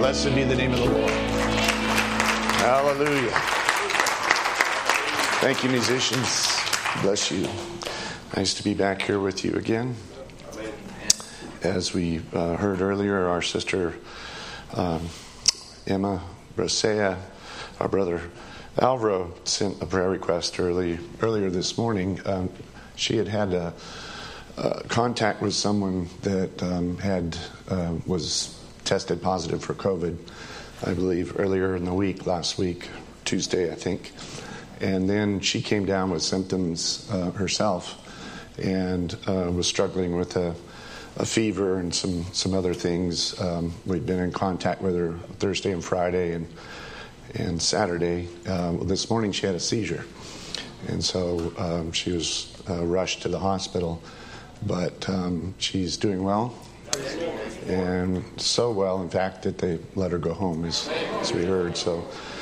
Blessed be the name of the Lord. Hallelujah. Thank you, musicians. Bless you. Nice to be back here with you again. As we heard earlier, our sister Emma Bracea, our brother Alvaro sent a prayer request earlier this morning. She had a contact with someone that was tested positive for COVID, I believe, earlier in the week, last week, Tuesday, I think. And then she came down with symptoms herself and was struggling with a fever and some other things. We've been in contact with her Thursday and Friday and Saturday. This morning she had a seizure. And so she was rushed to the hospital. But she's doing well. And so well, in fact, that they let her go home, as we heard. So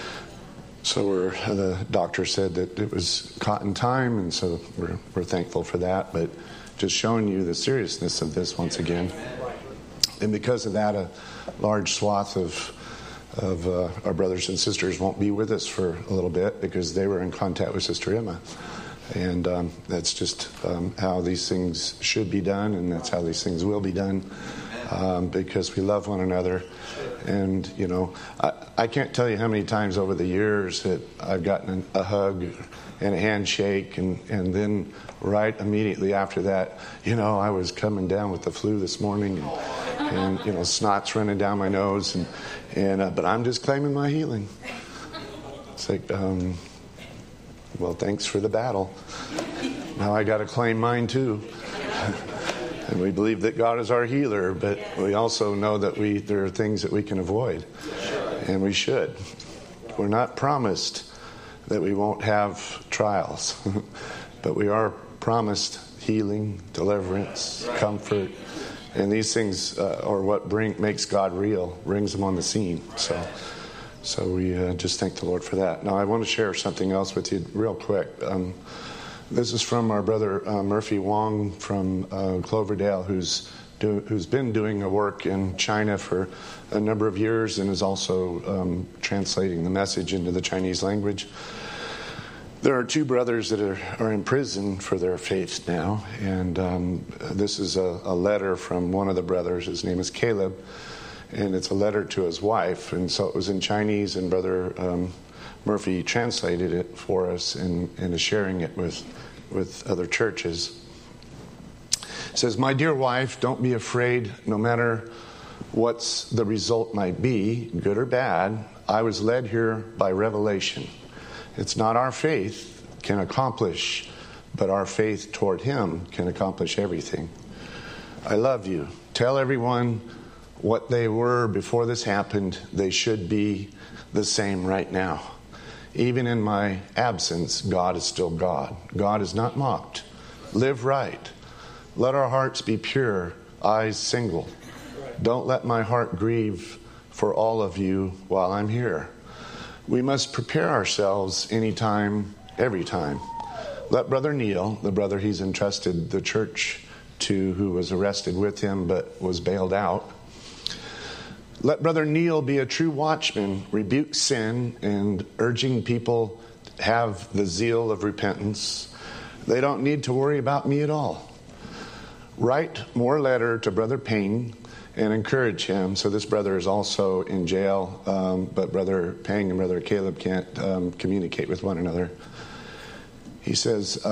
the doctor said that it was caught in time, and so we're thankful for that. But just showing you the seriousness of this once again. And because of that, a large swath of our brothers and sisters won't be with us for a little bit because they were in contact with Sister Emma. And that's just how these things should be done, and that's how these things will be done, because we love one another. And, you know, I can't tell you how many times over the years that I've gotten a hug and a handshake, and then right immediately after that, you know, I was coming down with the flu this morning, and you know, snot's running down my nose, but I'm just claiming my healing. It's like, well, thanks for the battle. Now I got to claim mine too. And we believe that God is our healer, but we also know that there are things that we can avoid, and we should. We're not promised that we won't have trials, but we are promised healing, deliverance, comfort, and these things are what makes God real, brings Him on the scene. So we just thank the Lord for that. Now, I want to share something else with you real quick. This is from our brother Murphy Wong from Cloverdale, who's been doing a work in China for a number of years and is also translating the message into the Chinese language. There are two brothers that are in prison for their faith now, and this is a letter from one of the brothers. His name is Caleb. And it's a letter to his wife, and so it was in Chinese, and Brother Murphy translated it for us and is sharing it with other churches. It says, "My dear wife, don't be afraid, no matter what the result might be, good or bad. I was led here by revelation. It's not our faith can accomplish, but our faith toward Him can accomplish everything. I love you. Tell everyone what they were before this happened. They should be the same right now. Even in my absence, God is still God. God is not mocked. Live right. Let our hearts be pure, eyes single. Don't let my heart grieve for all of you while I'm here. We must prepare ourselves anytime, every time. Let Brother Neil, the brother he's entrusted the church to, who was arrested with him but was bailed out, let Brother Neil be a true watchman, rebuke sin, and urging people to have the zeal of repentance. They don't need to worry about me at all. Write more letter to Brother Payne and encourage him." So this brother is also in jail, but Brother Payne and Brother Caleb can't communicate with one another. He says,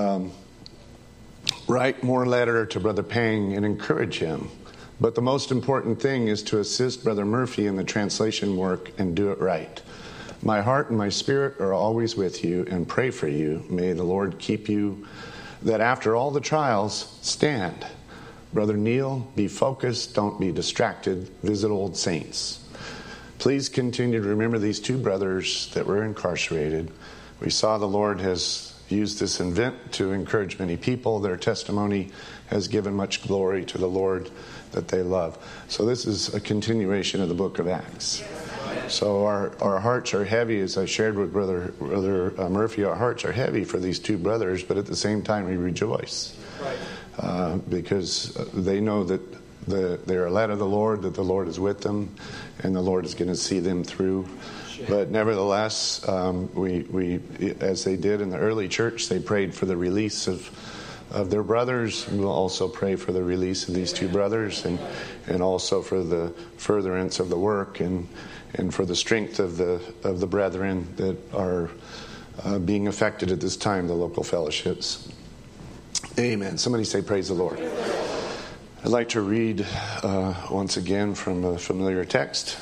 write more letter to Brother Payne and encourage him. But the most important thing is to assist Brother Murphy in the translation work and do it right. My heart and my spirit are always with you and pray for you. May the Lord keep you, that after all the trials, stand. Brother Neil, be focused, don't be distracted. Visit old saints. Please continue to remember these two brothers that were incarcerated. We saw the Lord has used this event to encourage many people. Their testimony has given much glory to the Lord that they love. So this is a continuation of the book of Acts. So our hearts are heavy, as I shared with Brother Murphy, our hearts are heavy for these two brothers, but at the same time we rejoice. Because they know that they're led of the Lord, that the Lord is with them, and the Lord is going to see them through. But nevertheless, we as they did in the early church, they prayed for the release of their brothers. We'll also pray for the release of these two brothers, and also for the furtherance of the work, and for the strength of the brethren that are being affected at this time, the local fellowships. Amen. Somebody say, praise the Lord. I'd like to read once again from a familiar text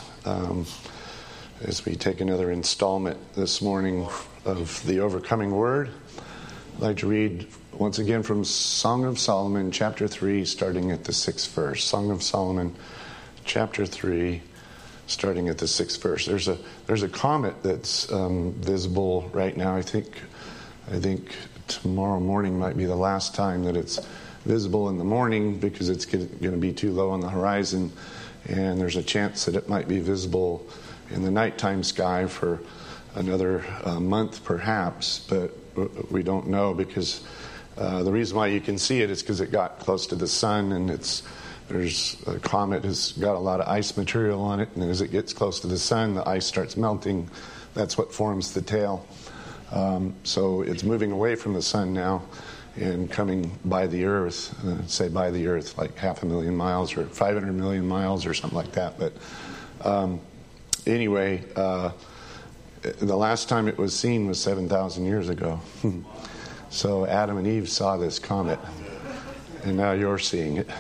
as we take another installment this morning of the Overcoming Word. I'd like to read once again from Song of Solomon, chapter 3, starting at the 6th verse. Song of Solomon, chapter 3, starting at the 6th verse. There's a comet that's visible right now. I think tomorrow morning might be the last time that it's visible in the morning, because it's going to be too low on the horizon, and there's a chance that it might be visible in the nighttime sky for another month perhaps, but we don't know, because the reason why you can see it is because it got close to the sun, and there's a comet has got a lot of ice material on it, and as it gets close to the sun, the ice starts melting. That's what forms the tail. So it's moving away from the sun now and coming by the earth, say by the earth, like 500,000 miles or 500 million miles or something like that. But anyway, the last time it was seen was 7,000 years ago. So Adam and Eve saw this comet, and now you're seeing it.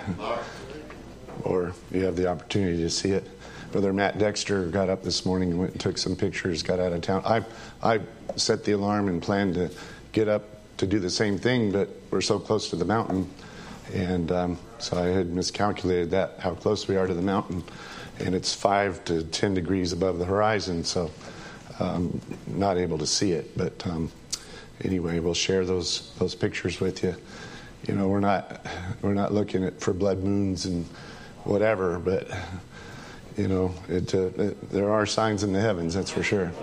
Or you have the opportunity to see it. Brother Matt Dexter got up this morning and went and took some pictures, got out of town. I set the alarm and planned to get up to do the same thing, but we're so close to the mountain, and so I had miscalculated that, how close we are to the mountain, and it's 5 to 10 degrees above the horizon, so not able to see it. But anyway, we'll share those pictures with you. You know, we're not looking for blood moons and whatever, but you know, there are signs in the heavens, that's for sure.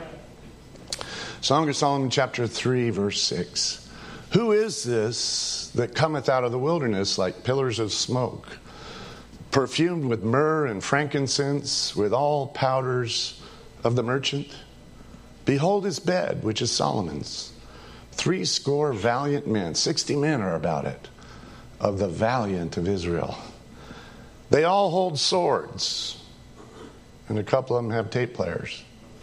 Song of Solomon, chapter 3, verse 6. Who is this that cometh out of the wilderness like pillars of smoke, perfumed with myrrh and frankincense, with all powders of the merchant? Behold his bed, which is Solomon's. 80 valiant men, 60 men are about it, of the valiant of Israel. They all hold swords, and a couple of them have tape players.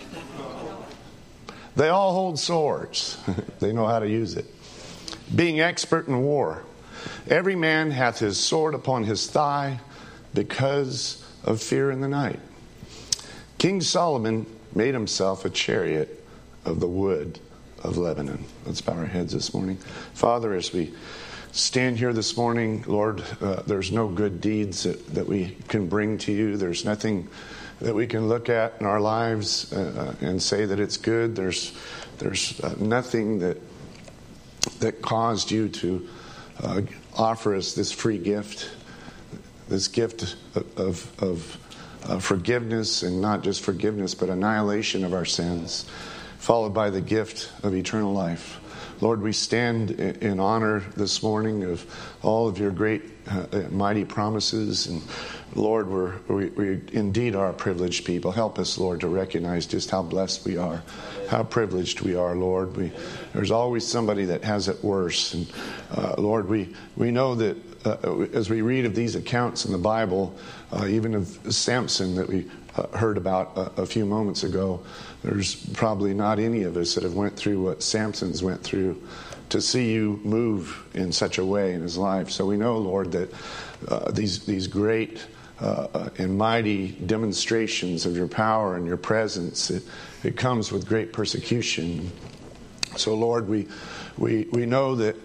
They all hold swords. They know how to use it. Being expert in war. Every man hath his sword upon his thigh because of fear in the night. King Solomon made himself a chariot of the wood of Lebanon. Let's bow our heads this morning. Father, as we stand here this morning, Lord, there's no good deeds that we can bring to you. There's nothing that we can look at in our lives and say that it's good. There's nothing that caused you to offer us this free gift, this gift of forgiveness, and not just forgiveness, but annihilation of our sins, followed by the gift of eternal life. Lord, we stand in honor this morning of all of your great, mighty promises. And Lord, we indeed are a privileged people. Help us, Lord, to recognize just how blessed we are, how privileged we are, Lord. There's always somebody that has it worse. And Lord, we know that as we read of these accounts in the Bible, even of Samson that we heard about a few moments ago, there's probably not any of us that have went through what Samson's went through to see you move in such a way in his life. So we know, Lord, that these great and mighty demonstrations of your power and your presence, it comes with great persecution. So, Lord, we know that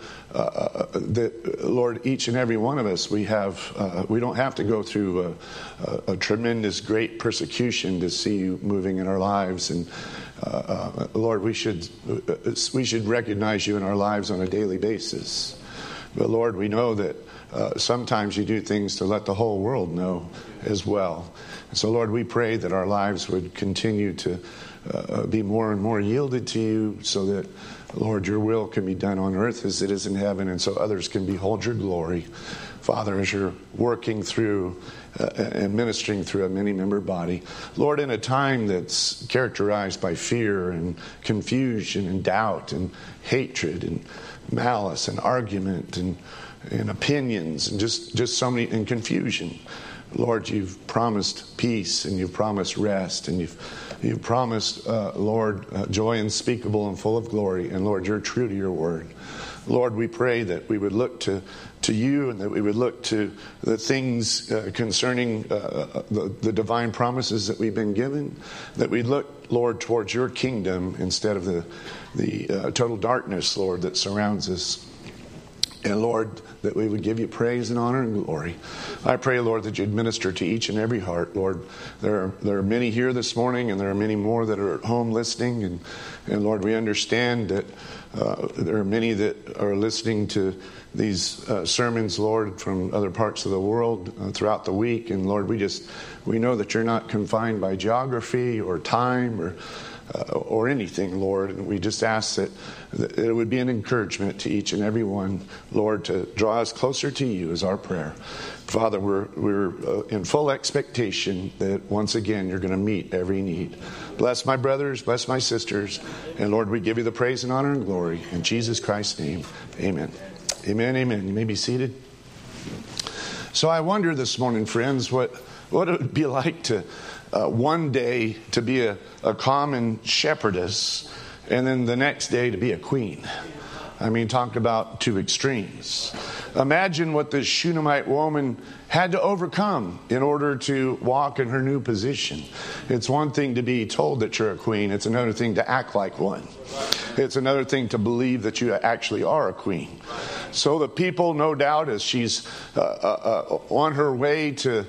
Lord, each and every one of us, we don't have to go through a tremendous, great persecution to see you moving in our lives. And Lord, we should recognize you in our lives on a daily basis. But Lord, we know that sometimes you do things to let the whole world know as well. So, Lord, we pray that our lives would continue to be more and more yielded to you, so that Lord, your will can be done on earth as it is in heaven, and so others can behold your glory. Father, as you're working through and ministering through a many-member body, Lord, in a time that's characterized by fear and confusion and doubt and hatred and malice and argument and opinions and just so many, and confusion. Lord, you've promised peace and you've promised rest and you've promised, Lord, joy unspeakable and full of glory. And Lord, you're true to your word. Lord, we pray that we would look to you and that we would look to the things concerning the divine promises that we've been given, that we'd look, Lord, towards your kingdom instead of the total darkness, Lord, that surrounds us. And Lord, that we would give you praise and honor and glory. I pray, Lord, that you'd minister to each and every heart. Lord, there are many here this morning, and there are many more that are at home listening. And Lord, we understand that there are many that are listening to these sermons, Lord, from other parts of the world throughout the week. And Lord, we know that you're not confined by geography or time or anything, Lord. And we just ask that it would be an encouragement to each and every one, Lord, to draw us closer to you is our prayer. Father, we're in full expectation that once again you're going to meet every need. Bless my brothers, bless my sisters, and Lord, we give you the praise and honor and glory. In Jesus Christ's name, amen. Amen, amen. You may be seated. So I wonder this morning, friends, what it would be like to one day to be a common shepherdess and then the next day to be a queen. I mean, talk about two extremes. Imagine what this Shunammite woman had to overcome in order to walk in her new position. It's one thing to be told that you're a queen. It's another thing to act like one. It's another thing to believe that you actually are a queen. So the people, no doubt, as she's on her way to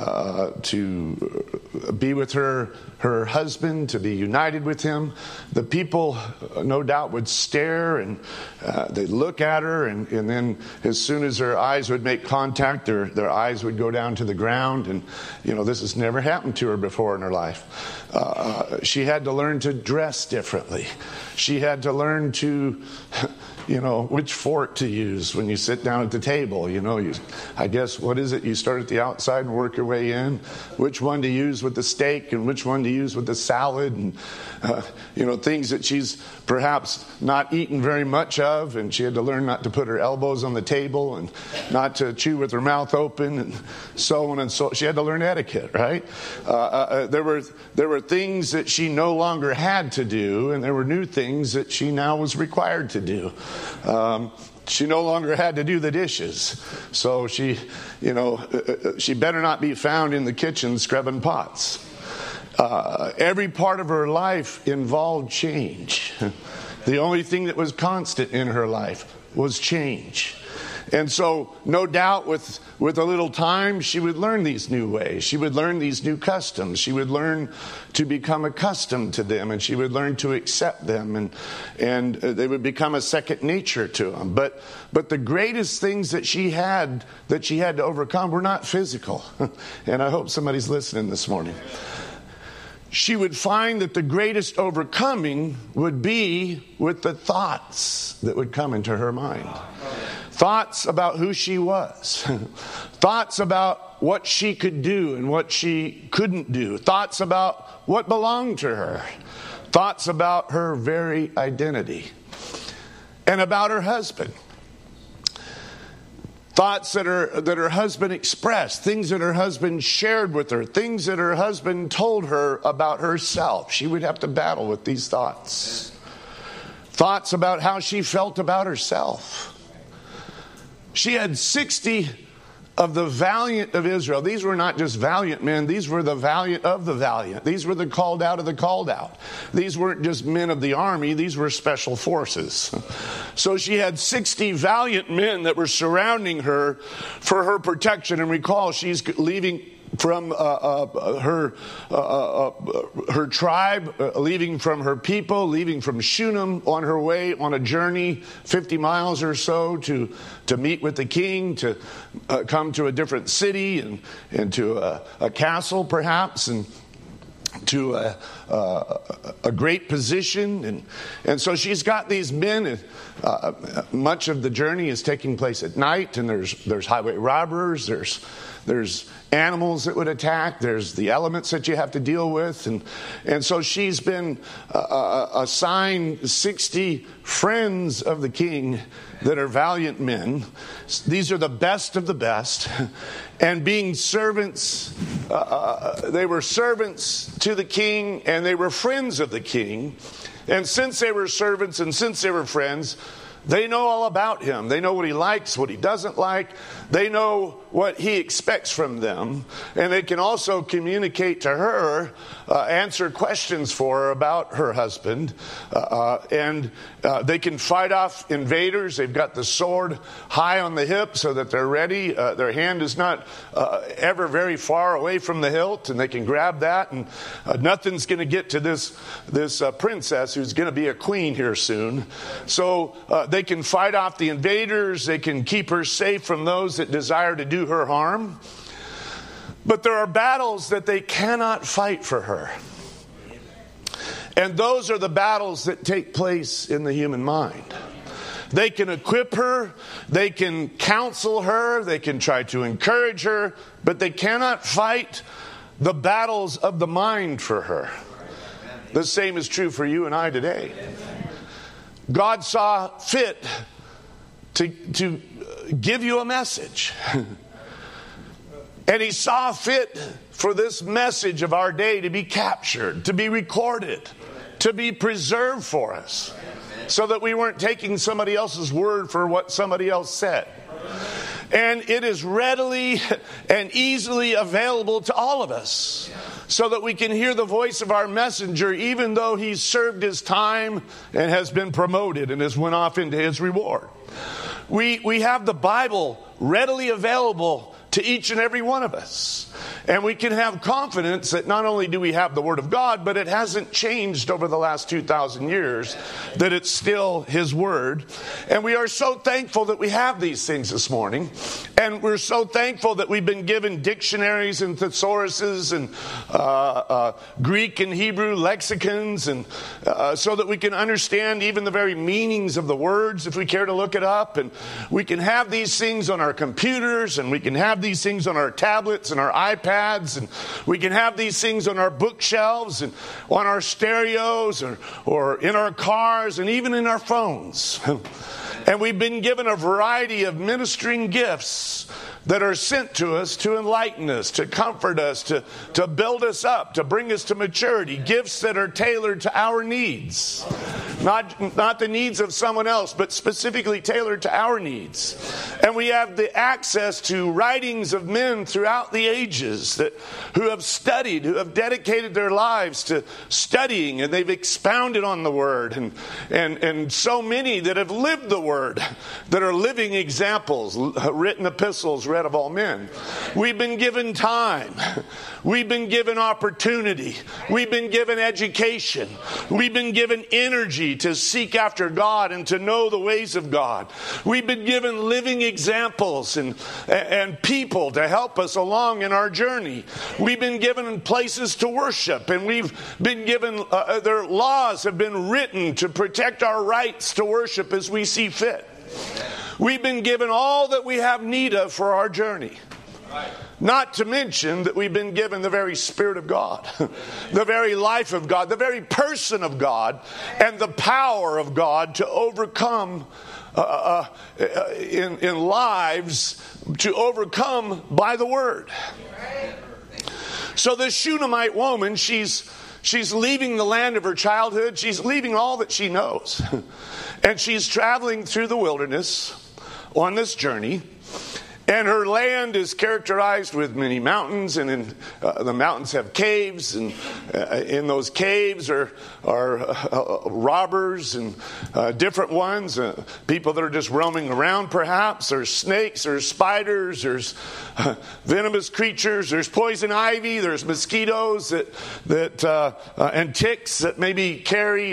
be with her husband, to be united with him, the people no doubt would stare and they'd look at her, and then as soon as her eyes would make contact, their eyes would go down to the ground. And this has never happened to her before in her life. She had to learn to dress differently. She had to learn to which fork to use when you sit down at the table. I guess, what is it? You start at the outside and work your way in. Which one to use with the steak and which one to use with the salad, and things that she's perhaps not eaten very much of, and she had to learn not to put her elbows on the table and not to chew with her mouth open, and so on and so. She had to learn etiquette, right? There were things that she no longer had to do, and there were new things that she now was required to do. She no longer had to do the dishes, so she better not be found in the kitchen scrubbing pots. Every part of her life involved change. The only thing that was constant in her life was change. And so, no doubt, with a little time, she would learn these new ways. She would learn these new customs. She would learn to become accustomed to them, and she would learn to accept them, and they would become a second nature to them. But the greatest things that she had to overcome were not physical. And I hope somebody's listening this morning. She would find that the greatest overcoming would be with the thoughts that would come into her mind. Thoughts about who she was. Thoughts about what she could do and what she couldn't do. Thoughts about what belonged to her. Thoughts about her very identity. And about her husband. Thoughts that her husband expressed, things that her husband shared with her, things that her husband told her about herself. She would have to battle with these thoughts. Thoughts about how she felt about herself. She had 60 of the valiant of Israel. These were not just valiant men. These were the valiant of the valiant. These were the called out of the called out. These weren't just men of the army. These were special forces. So she had 60 valiant men that were surrounding her for her protection. And recall, she's leaving from her tribe, leaving from her people, leaving from Shunem, on her way on a journey 50 miles or so to meet with the king, to come to a different city and to a castle perhaps. to a great position, and so she's got these men, and much of the journey is taking place at night, and there's highway robbers, there's animals that would attack, there's the elements that you have to deal with, and so she's been assigned 60 friends of the king that are valiant men. These are the best of the best, and being servants, they were servants to the king, and they were friends of the king. And since they were servants and since they were friends, they know all about him. They know what he likes, what he doesn't like. They know what he expects from them. And they can also communicate to her, answer questions for her about her husband. And they can fight off invaders. They've got the sword high on the hip so that they're ready. Their hand is not ever very far away from the hilt, and they can grab that. And nothing's going to get to this princess who's going to be a queen here soon. So they can fight off the invaders. They can keep her safe from those that desire to do her harm. But there are battles that they cannot fight for her. And those are the battles that take place in the human mind. They can equip her, they can counsel her, they can try to encourage her, but they cannot fight the battles of the mind for her. The same is true for you and I today. God saw fit to give you a message. And he saw fit for this message of our day to be captured, to be recorded, to be preserved for us, so that we weren't taking somebody else's word for what somebody else said. And it is readily and easily available to all of us, so that we can hear the voice of our messenger, even though he's served his time and has been promoted and has went off into his reward. We have the Bible readily available to each and every one of us. And we can have confidence that not only do we have the Word of God, but it hasn't changed over the last 2,000 years, that it's still His Word. And we are so thankful that we have these things this morning. And we're so thankful that we've been given dictionaries and thesauruses and Greek and Hebrew lexicons, and so that we can understand even the very meanings of the words if we care to look it up. And we can have these things on our computers, and we can have these things on our tablets and our iPads, and we can have these things on our bookshelves and on our stereos or in our cars and even in our phones. And we've been given a variety of ministering gifts that are sent to us to enlighten us, to comfort us, to build us up, to bring us to maturity. Gifts that are tailored to our needs. Not the needs of someone else, but specifically tailored to our needs. And we have the access to writings of men throughout the ages who have studied, who have dedicated their lives to studying, and they've expounded on the Word. And so many that have lived the Word, that are living examples, written epistles read of all men. We've been given time. We've been given opportunity. We've been given education. We've been given energy to seek after God and to know the ways of God. We've been given living examples and people to help us along in our journey. We've been given places to worship, and we've been given, their laws have been written to protect our rights to worship as we see fit. We've been given all that we have need of for our journey. Not to mention that we've been given the very Spirit of God, the very life of God, the very person of God, and the power of God to overcome in lives, to overcome by the Word. So this Shunammite woman, she's leaving the land of her childhood. She's leaving all that she knows. And she's traveling through the wilderness on this journey. And her land is characterized with many mountains, and the mountains have caves, and in those caves are robbers and different ones, people that are just roaming around perhaps. There's snakes, there's spiders, there's venomous creatures, there's poison ivy, there's mosquitoes and ticks that maybe carry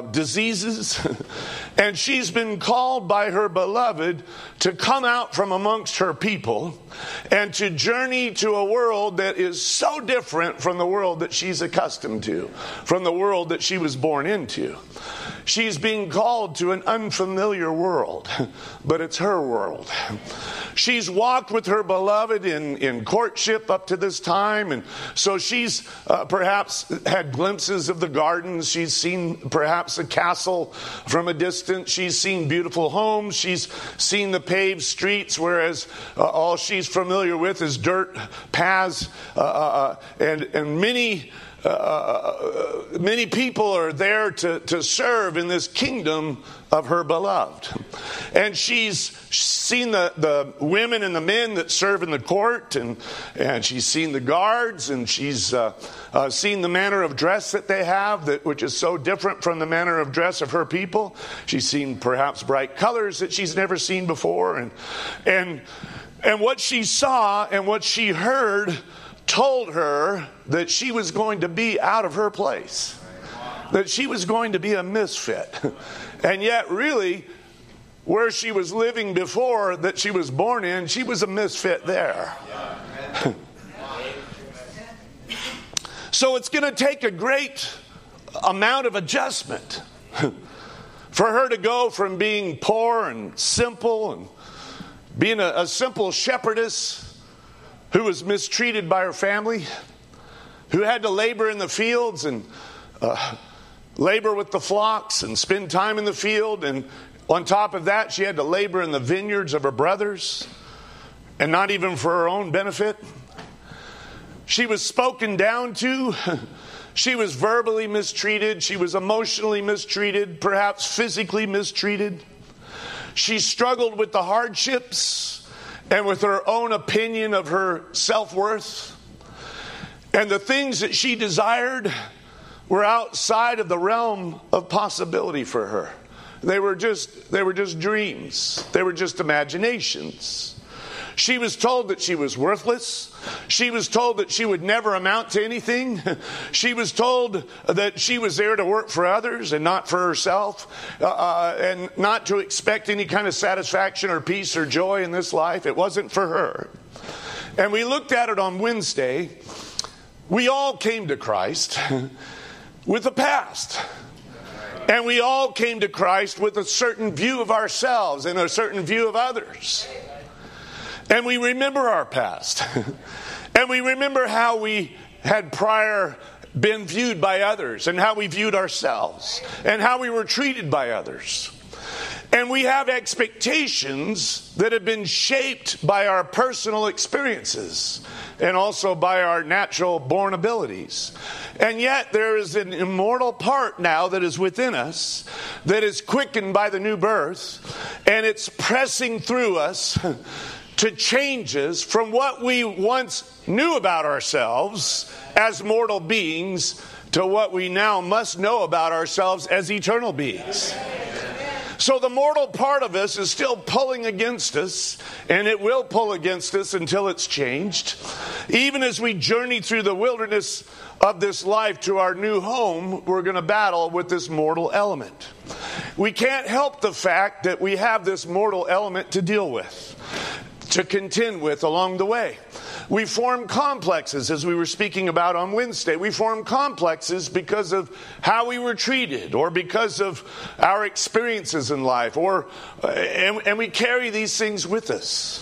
diseases. And she's been called by her beloved to come out from among amongst her people and to journey to a world that is so different from the world that she's accustomed to, from the world that she was born into. She's being called to an unfamiliar world, but it's her world. She's walked with her beloved in courtship up to this time, and so she's perhaps had glimpses of the gardens. She's seen perhaps a castle from a distance. She's seen beautiful homes. She's seen the paved streets, whereas all she's familiar with is dirt paths, and many people are there to serve in this kingdom of her beloved. And she's seen the women and the men that serve in the court, and she's seen the guards, and she's seen the manner of dress that they have, which is so different from the manner of dress of her people. She's seen perhaps bright colors that she's never seen before, and what she saw and what she heard told her that she was going to be out of her place, that she was going to be a misfit. And yet really, where she was living before that she was born in, she was a misfit there. So it's going to take a great amount of adjustment for her to go from being poor and simple and being a simple shepherdess who was mistreated by her family, who had to labor in the fields and labor with the flocks and spend time in the field. And on top of that, she had to labor in the vineyards of her brothers, and not even for her own benefit. She was spoken down to. She was verbally mistreated. She was emotionally mistreated, perhaps physically mistreated. She struggled with the hardships and with her own opinion of her self-worth. And the things that she desired were outside of the realm of possibility for her. They were just dreams. They were just imaginations. She was told that she was worthless. She was told that she would never amount to anything. She was told that she was there to work for others and not for herself, and not to expect any kind of satisfaction or peace or joy in this life. It wasn't for her. And we looked at it on Wednesday. We all came to Christ with a past. And we all came to Christ with a certain view of ourselves and a certain view of others. And we remember our past. And we remember how we had prior been viewed by others, and how we viewed ourselves, and how we were treated by others. And we have expectations that have been shaped by our personal experiences and also by our natural born abilities. And yet there is an immortal part now that is within us that is quickened by the new birth, and it's pressing through us to changes from what we once knew about ourselves as mortal beings to what we now must know about ourselves as eternal beings. So the mortal part of us is still pulling against us, and it will pull against us until it's changed. Even as we journey through the wilderness of this life to our new home, we're going to battle with this mortal element. We can't help the fact that we have this mortal element to deal with, to contend with along the way. We form complexes, as we were speaking about on Wednesday. We form complexes because of how we were treated, or because of our experiences in life, and we carry these things with us.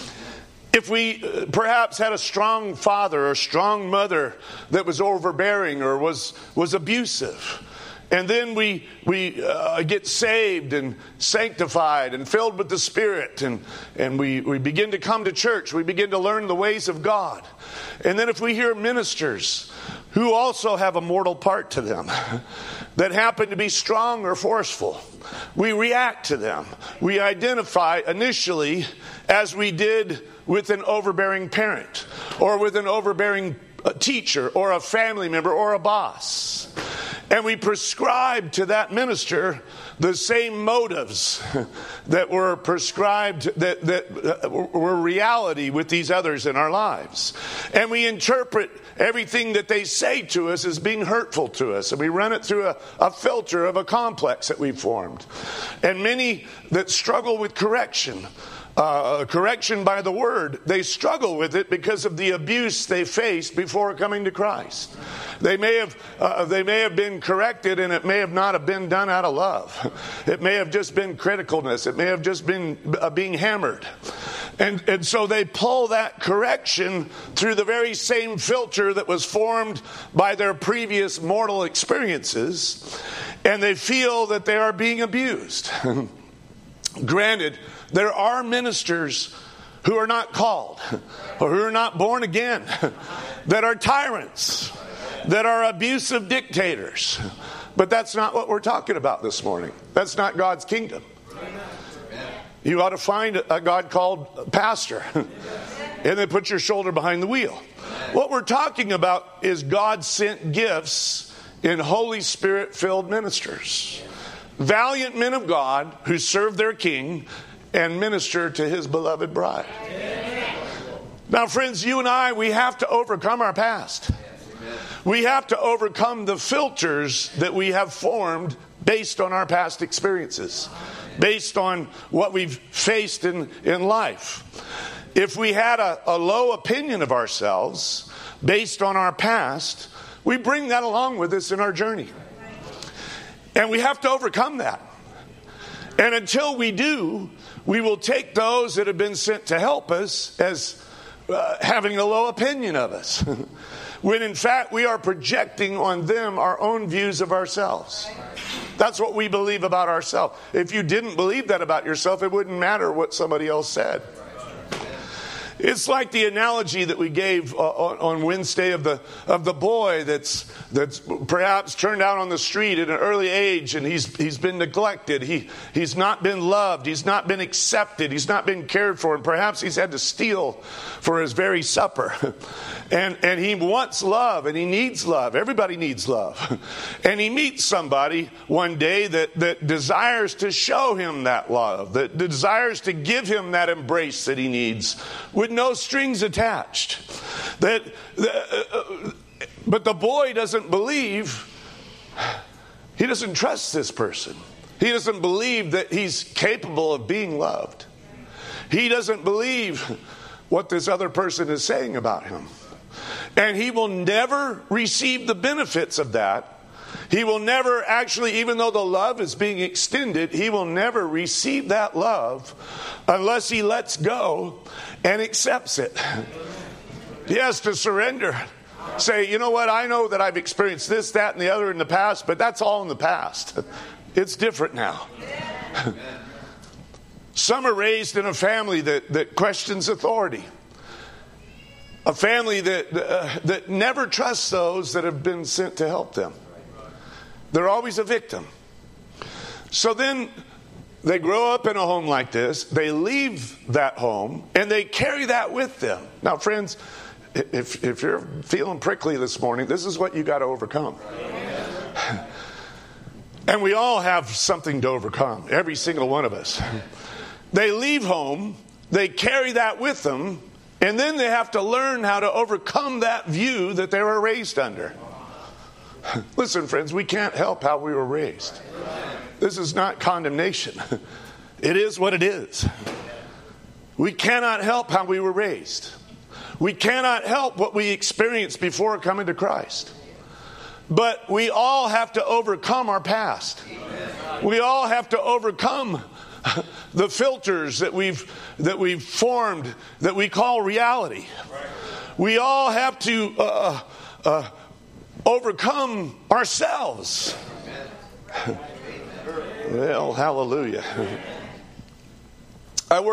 If we perhaps had a strong father or strong mother that was overbearing or was abusive, and then we get saved and sanctified and filled with the Spirit, and we begin to come to church. We begin to learn the ways of God. And then if we hear ministers who also have a mortal part to them that happen to be strong or forceful, we react to them. We identify initially as we did with an overbearing parent, or with an overbearing teacher, or a family member, or a boss. And we prescribe to that minister the same motives that were prescribed, that were reality with these others in our lives. And we interpret everything that they say to us as being hurtful to us. And we run it through a filter of a complex that we've formed. And many that struggle with correction correction by the word, they struggle with it because of the abuse they faced before coming to Christ. They may have been corrected, and it may have not have been done out of love. It may have just been criticalness. It may have just been being hammered. And so they pull that correction through the very same filter that was formed by their previous mortal experiences, and they feel that they are being abused. Granted, there are ministers who are not called or who are not born again that are tyrants, that are abusive dictators. But that's not what we're talking about this morning. That's not God's kingdom. You ought to find a God-called pastor and then put your shoulder behind the wheel. What we're talking about is God-sent gifts in Holy Spirit-filled ministers. Valiant men of God who serve their King and minister to His beloved bride. Now, friends, you and I, we have to overcome our past. We have to overcome the filters that we have formed based on our past experiences, based on what we've faced in life. If we had a low opinion of ourselves based on our past, we bring that along with us in our journey. And we have to overcome that. And until we do, we will take those that have been sent to help us as having a low opinion of us. When in fact we are projecting on them our own views of ourselves. That's what we believe about ourselves. If you didn't believe that about yourself, it wouldn't matter what somebody else said. It's like the analogy that we gave on Wednesday of the boy that's perhaps turned out on the street at an early age, and he's been neglected. He's not been loved. He's not been accepted. He's not been cared for, and perhaps he's had to steal for his very supper. And he wants love, and he needs love. Everybody needs love. And he meets somebody one day that desires to show him that love, that desires to give him that embrace that he needs, with no strings attached. But the boy doesn't believe. He doesn't trust this person. He doesn't believe that he's capable of being loved. He doesn't believe what this other person is saying about him. And he will never receive the benefits of that. He will never actually, even though the love is being extended, he will never receive that love unless he lets go and accepts it. He has to surrender. Say, you know what, I know that I've experienced this, that, and the other in the past, but that's all in the past. It's different now. Some are raised in a family that questions authority. A family that never trusts those that have been sent to help them. They're always a victim. So then they grow up in a home like this. They leave that home and they carry that with them. Now, friends, if you're feeling prickly this morning, this is what you got to overcome. And we all have something to overcome, every single one of us. They leave home, they carry that with them, and then they have to learn how to overcome that view that they were raised under. Listen, friends, we can't help how we were raised. This is not condemnation. It is what it is. We cannot help how we were raised. We cannot help what we experienced before coming to Christ. But we all have to overcome our past. We all have to overcome the filters that we've formed that we call reality. We all have to overcome ourselves. Well, hallelujah. I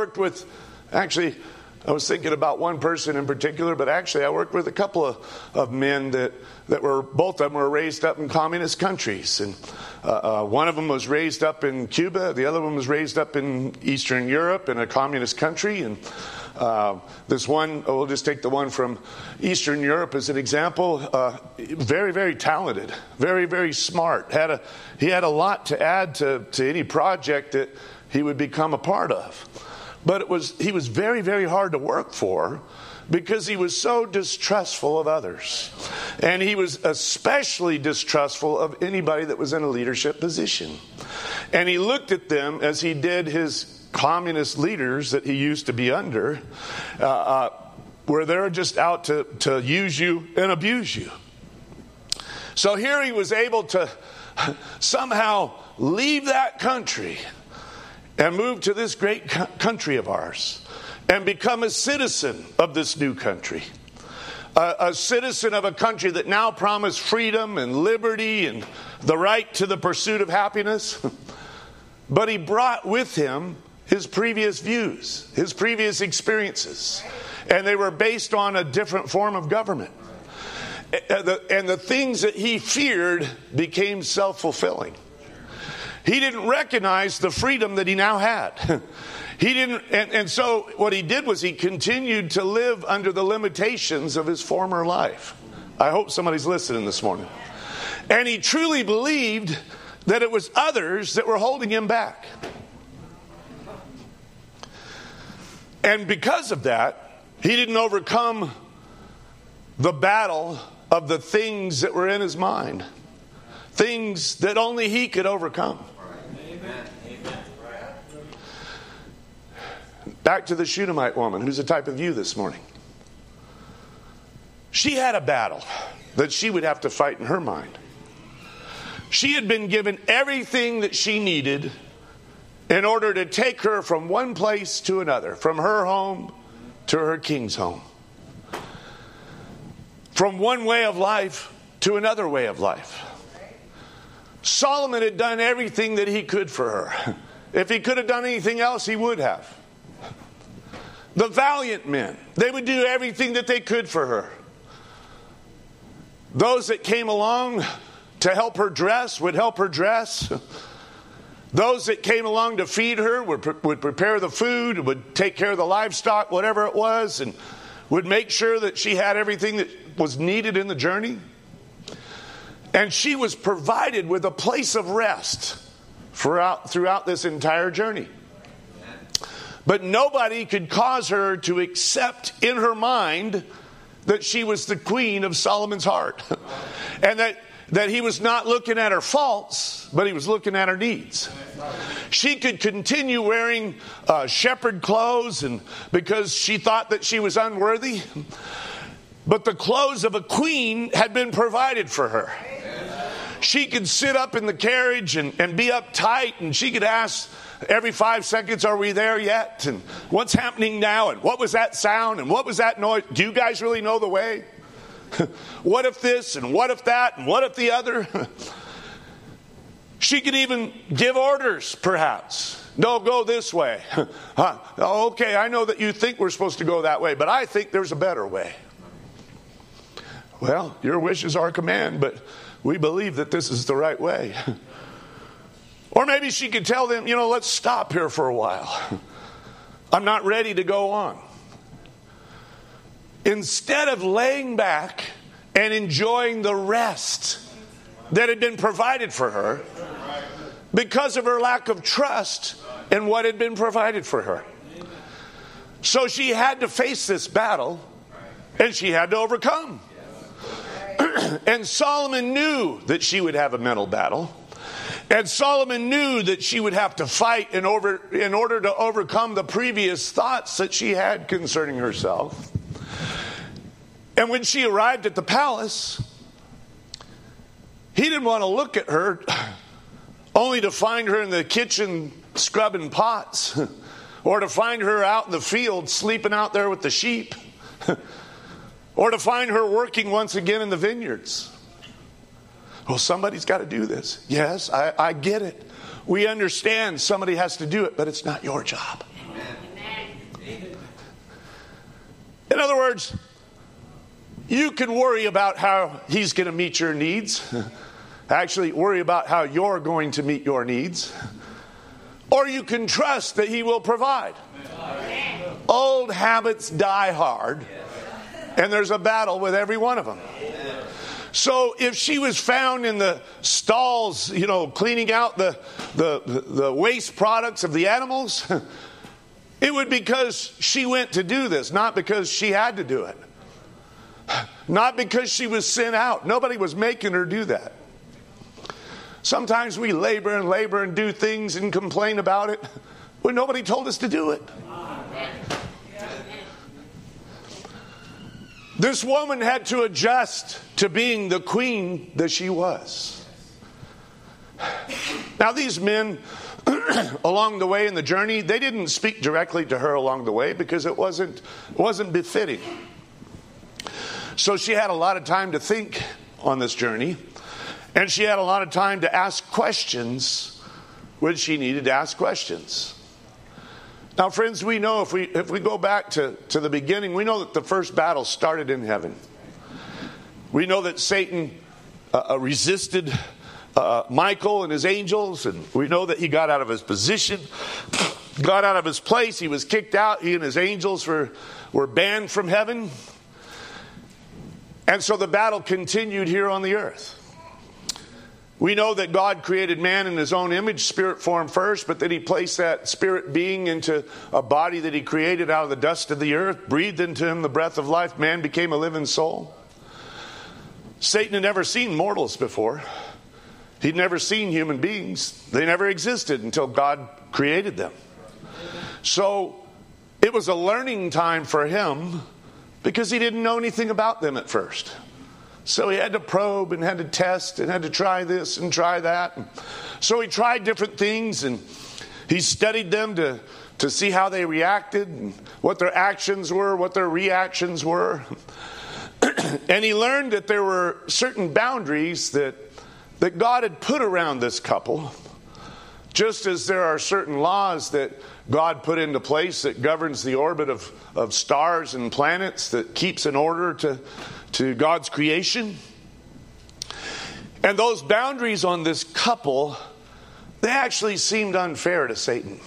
was thinking about one person in particular, but actually I worked with a couple of men that were, both of them were raised up in communist countries. And one of them was raised up in Cuba. The other one was raised up in Eastern Europe in a communist country. And this one, we'll just take the one from Eastern Europe as an example. Very, very talented, very, very smart. He had a lot to add to any project that he would become a part of. But he was very, very hard to work for because he was so distrustful of others. And he was especially distrustful of anybody that was in a leadership position. And he looked at them as he did his communist leaders that he used to be under, where they're just out to use you and abuse you. So here he was able to somehow leave that country and move to this great country of ours and become a citizen of this new country. A citizen of a country that now promised freedom and liberty and the right to the pursuit of happiness. But he brought with him his previous views, his previous experiences. And they were based on a different form of government. And the things that he feared became self-fulfilling. He didn't recognize the freedom that he now had. He didn't, and so what he did was he continued to live under the limitations of his former life. I hope somebody's listening this morning. And he truly believed that it was others that were holding him back. And because of that, he didn't overcome the battle of the things that were in his mind. Things that only he could overcome. Back to the Shunammite woman, who's a type of you this morning. She had a battle that she would have to fight in her mind. She had been given everything that she needed in order to take her from one place to another, from her home to her king's home. From one way of life to another way of life. Solomon had done everything that he could for her. If he could have done anything else, he would have. The valiant men, they would do everything that they could for her. Those that came along to help her dress would help her dress. Those that came along to feed her would prepare the food, would take care of the livestock, whatever it was, and would make sure that she had everything that was needed in the journey. And she was provided with a place of rest throughout this entire journey. But nobody could cause her to accept in her mind that she was the queen of Solomon's heart. And that he was not looking at her faults, but he was looking at her needs. She could continue wearing shepherd clothes and because she thought that she was unworthy. But the clothes of a queen had been provided for her. She could sit up in the carriage and be uptight, and she could ask every 5 seconds, are we there yet? And what's happening now? And what was that sound? And what was that noise? Do you guys really know the way? What if this? And what if that? And what if the other? She could even give orders, perhaps. No, go this way. Okay, I know that you think we're supposed to go that way, but I think there's a better way. Well, your wish is our command, but we believe that this is the right way. Or maybe she could tell them, let's stop here for a while. I'm not ready to go on. Instead of laying back and enjoying the rest that had been provided for her because of her lack of trust in what had been provided for her. So she had to face this battle and she had to overcome. And Solomon knew that she would have a mental battle. And Solomon knew that she would have to fight in order to overcome the previous thoughts that she had concerning herself. And when she arrived at the palace, he didn't want to look at her only to find her in the kitchen scrubbing pots or to find her out in the field sleeping out there with the sheep or to find her working once again in the vineyards. Well, somebody's got to do this. Yes, I get it. We understand somebody has to do it, but it's not your job. Amen. In other words, you can worry about how he's going to meet your needs. Actually, worry about how you're going to meet your needs. Or you can trust that he will provide. Amen. Old habits die hard. And there's a battle with every one of them. So if she was found in the stalls, cleaning out the waste products of the animals, it would be because she went to do this, not because she had to do it. Not because she was sent out. Nobody was making her do that. Sometimes we labor and do things and complain about it when nobody told us to do it. This woman had to adjust to being the queen that she was. Now these men, along the way in the journey, they didn't speak directly to her along the way because it wasn't befitting. So she had a lot of time to think on this journey, and she had a lot of time to ask questions when she needed to ask questions. Now, friends, we know if we go back to the beginning, we know that the first battle started in heaven. We know that Satan resisted Michael and his angels, and we know that he got out of his position, got out of his place. He was kicked out. He and his angels were banned from heaven. And so the battle continued here on the earth. We know that God created man in his own image, spirit form first, but then he placed that spirit being into a body that he created out of the dust of the earth, breathed into him the breath of life. Man became a living soul. Satan had never seen mortals before. He'd never seen human beings. They never existed until God created them. So it was a learning time for him because he didn't know anything about them at first. So he had to probe and had to test and had to try this and try that. So he tried different things and he studied them to see how they reacted and what their actions were, what their reactions were. And he learned that there were certain boundaries that God had put around this couple, just as there are certain laws that God put into place that governs the orbit of stars and planets, that keeps an order to God's creation. And those boundaries on this couple, they actually seemed unfair to Satan.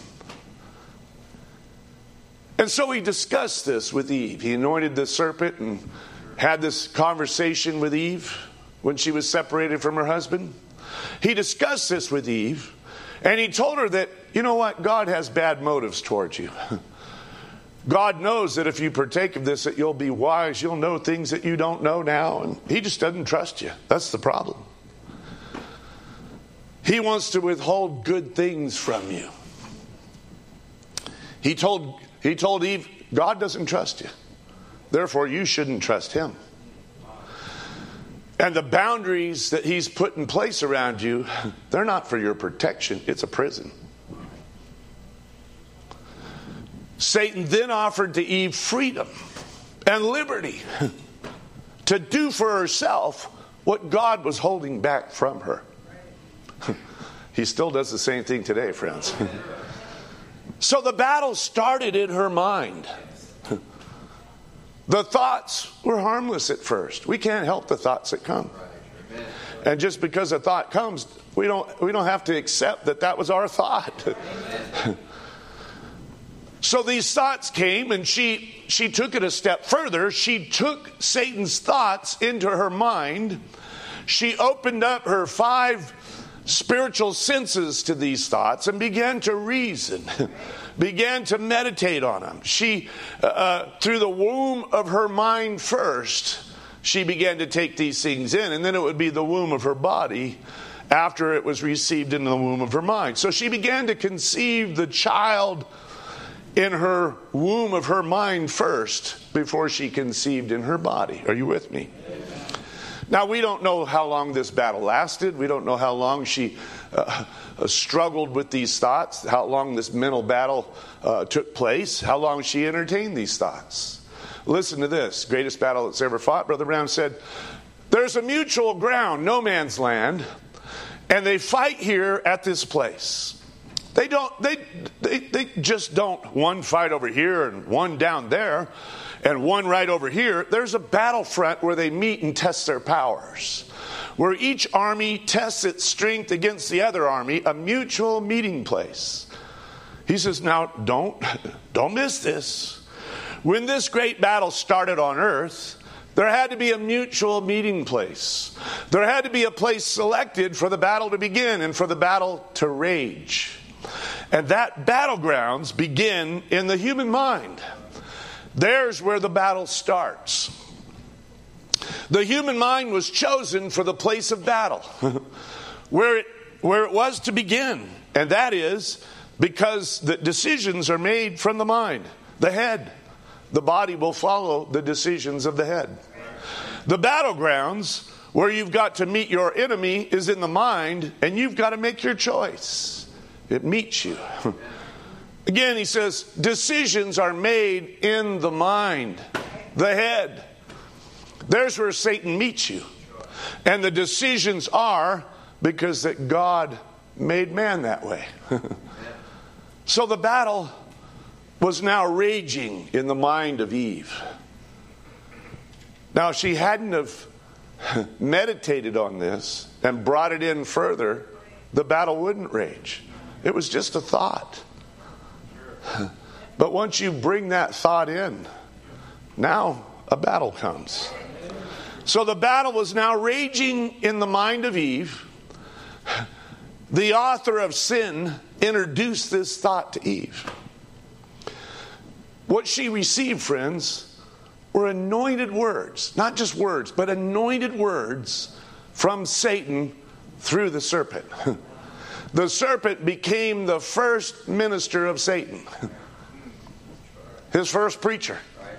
And so he discussed this with Eve. He anointed the serpent and had this conversation with Eve when she was separated from her husband. He discussed this with Eve, and he told her that, you know what, God has bad motives towards you. God knows that if you partake of this, that you'll be wise. You'll know things that you don't know now, and he just doesn't trust you. That's the problem. He wants to withhold good things from you. He told Eve, God doesn't trust you. Therefore, you shouldn't trust him. And the boundaries that he's put in place around you, they're not for your protection. It's a prison. Satan then offered to Eve freedom and liberty to do for herself what God was holding back from her. He still does the same thing today, friends. So the battle started in her mind. The thoughts were harmless at first. We can't help the thoughts that come. And just because a thought comes, we don't have to accept that was our thought. So these thoughts came, and she took it a step further. She took Satan's thoughts into her mind. She opened up her 5 spiritual senses to these thoughts and began to reason, began to meditate on them. She, through the womb of her mind first, she began to take these things in, and then it would be the womb of her body after it was received in the womb of her mind. So she began to conceive the child in her womb of her mind first before she conceived in her body. Are you with me? Now, we don't know how long this battle lasted. We don't know how long she struggled with these thoughts, how long this mental battle took place, how long she entertained these thoughts. Listen to this, greatest battle that's ever fought. Brother Brown said, there's a mutual ground, no man's land, and they fight here at this place. They just don't one fight over here and one down there and one right over here. There's a battlefront where they meet and test their powers, where each army tests its strength against the other army, a mutual meeting place. He says, now don't miss this. When this great battle started on earth, there had to be a mutual meeting place. There had to be a place selected for the battle to begin and for the battle to rage. And that battlegrounds begin in the human mind. There's where the battle starts. The human mind was chosen for the place of battle, where where it was to begin. And that is because the decisions are made from the mind, the head. The body will follow the decisions of the head. The battlegrounds where you've got to meet your enemy is in the mind, and you've got to make your choice. It meets you. Again, he says, decisions are made in the mind, the head. There's where Satan meets you. And the decisions are because that God made man that way. So the battle was now raging in the mind of Eve. Now, if she hadn't have meditated on this and brought it in further, the battle wouldn't rage. It was just a thought. But once you bring that thought in, now a battle comes. So the battle was now raging in the mind of Eve. The author of sin introduced this thought to Eve. What she received, friends, were anointed words. Not just words, but anointed words from Satan through the serpent. The serpent became the first minister of Satan. His first preacher.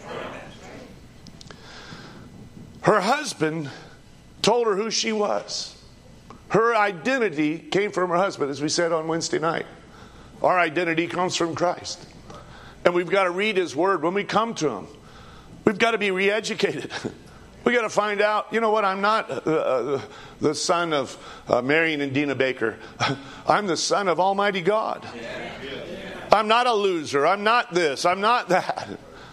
Her husband told her who she was. Her identity came from her husband, as we said on Wednesday night. Our identity comes from Christ. And we've got to read His Word when we come to Him. We've got to be re-educated. We've got to find out, you know what, I'm not the son of Marion and Dina Baker. I'm the son of Almighty God. I'm not a loser. I'm not this. I'm not that.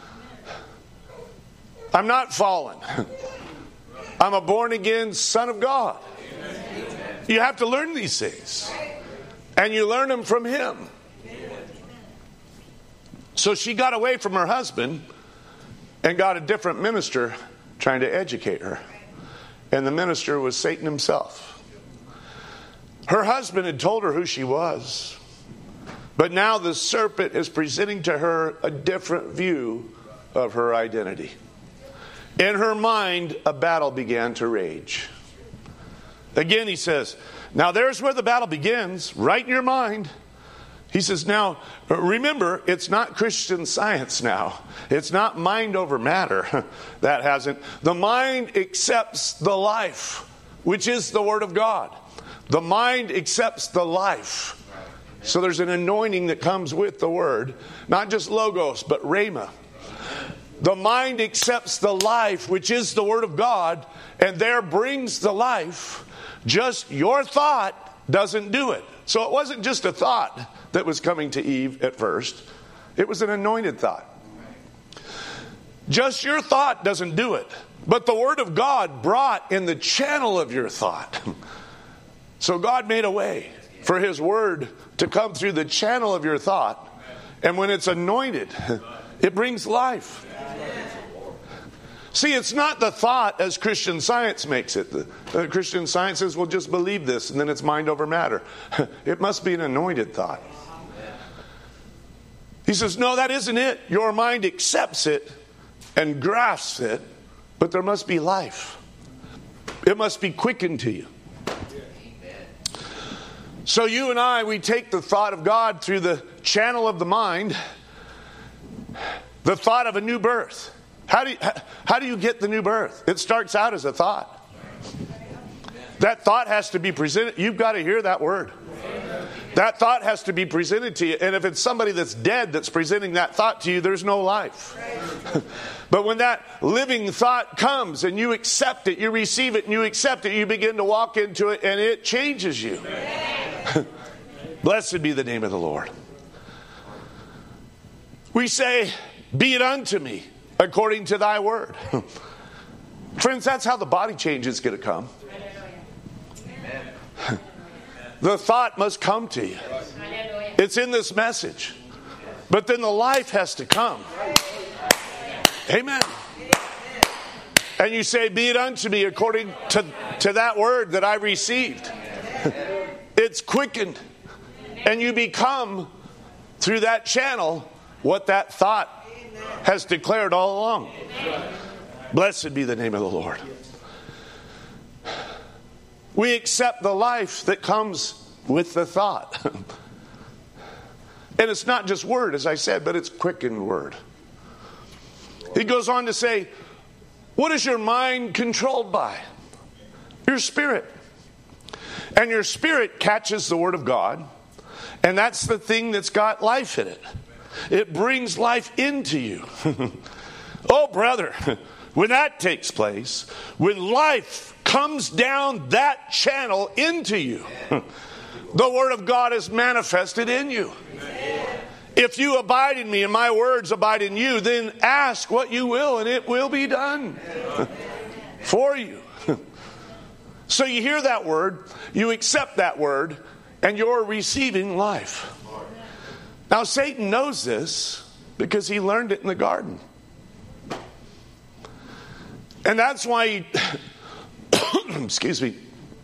I'm not fallen. I'm a born-again son of God. You have to learn these things. And you learn them from Him. So she got away from her husband and got a different minister trying to educate her. And the minister was Satan himself. Her husband had told her who she was. But now the serpent is presenting to her a different view of her identity. In her mind, a battle began to rage. Again, he says, now there's where the battle begins, right in your mind. He says, now, remember, it's not Christian Science now. It's not mind over matter. That hasn't. The mind accepts the life, which is the Word of God. The mind accepts the life. So there's an anointing that comes with the Word. Not just logos, but rhema. The mind accepts the life, which is the Word of God, and there brings the life. Just your thought doesn't do it. So it wasn't just a thought that was coming to Eve at first. It was an anointed thought. Just your thought doesn't do it. But the Word of God brought in the channel of your thought. So God made a way for His Word to come through the channel of your thought. And when it's anointed, it brings life. See, it's not the thought as Christian Science makes it. The Christian Science says, well, just believe this, and then it's mind over matter. It must be an anointed thought. He says, no, that isn't it. Your mind accepts it and grasps it, but there must be life. It must be quickened to you. So you and I, we take the thought of God through the channel of the mind, the thought of a new birth. How do you get the new birth? It starts out as a thought. That thought has to be presented. You've got to hear that word. That thought has to be presented to you. And if it's somebody that's dead that's presenting that thought to you, there's no life. But when that living thought comes and you accept it, you receive it and you accept it, you begin to walk into it and it changes you. Blessed be the name of the Lord. We say, be it unto me according to thy word. Friends, that's how the body change is going to come. The thought must come to you. It's in this message. But then the life has to come. Amen. And you say, be it unto me according to that word that I received. It's quickened. And you become, through that channel, what that thought has declared all along. Blessed be the name of the Lord. We accept the life that comes with the thought. And it's not just word, as I said, but it's quickened word. He goes on to say, what is your mind controlled by? Your spirit. And your spirit catches the word of God, and that's the thing that's got life in it. It brings life into you. Oh, brother, when that takes place, when life comes down that channel into you, the word of God is manifested in you. If you abide in me and my words abide in you, then ask what you will and it will be done for you. So you hear that word, you accept that word, and you're receiving life. Now Satan knows this because he learned it in the garden. And that's why he, excuse me,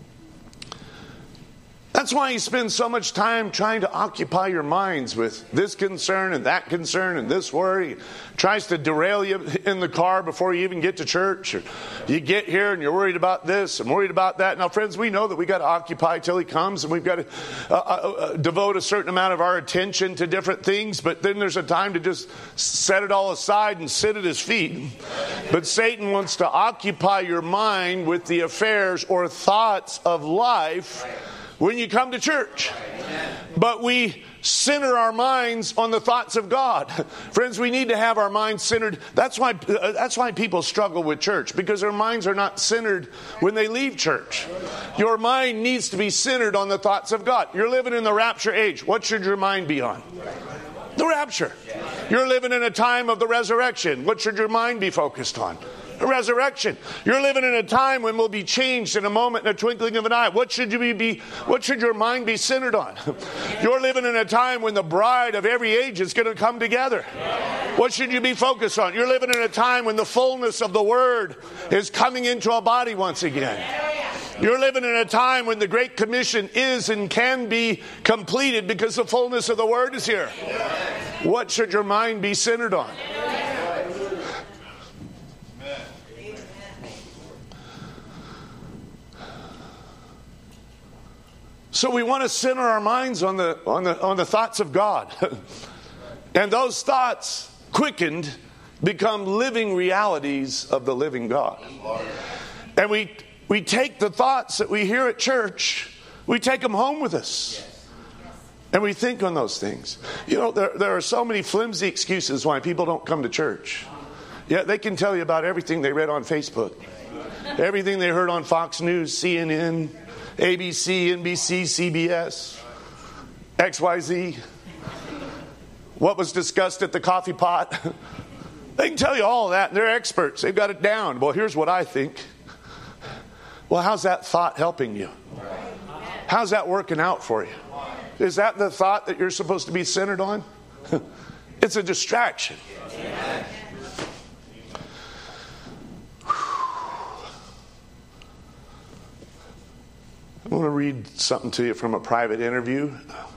that's why he spends so much time trying to occupy your minds with this concern and this worry. He tries to derail you in the car before you even get to church. Or you get here and you're worried about this and worried about that. Now, friends, we know that we got to occupy till he comes, and we've got to devote a certain amount of our attention to different things. But then there's a time to just set it all aside and sit at his feet. But Satan wants to occupy your mind with the affairs or thoughts of life when you come to church. But we center our minds on the thoughts of God. Friends, we need to have our minds centered. That's why people struggle with church, because their minds are not centered when they leave church. Your mind needs to be centered on the thoughts of God. You're living in the rapture age. What should your mind be on? The rapture. You're living in a time of the resurrection. What should your mind be focused on? The resurrection. You're living in a time when we'll be changed in a moment, in a twinkling of an eye. What should your mind be centered on? You're living in a time when the bride of every age is going to come together. What should you be focused on? You're living in a time when the fullness of the Word is coming into a body once again. You're living in a time when the Great Commission is and can be completed because the fullness of the Word is here. What should your mind be centered on? So we want to center our minds on the thoughts of God. And those thoughts, quickened, become living realities of the living God. And we take the thoughts that we hear at church, we take them home with us. And we think on those things. You know, there are so many flimsy excuses why people don't come to church. Yeah, they can tell you about everything they read on Facebook, everything they heard on Fox News, CNN, ABC, NBC, CBS, XYZ, what was discussed at the coffee pot. They can tell you all that, and they're experts. They've got it down. Well, here's what I think. Well, how's that thought helping you? How's that working out for you? Is that the thought that you're supposed to be centered on? It's a distraction. I want to read something to you from a private interview.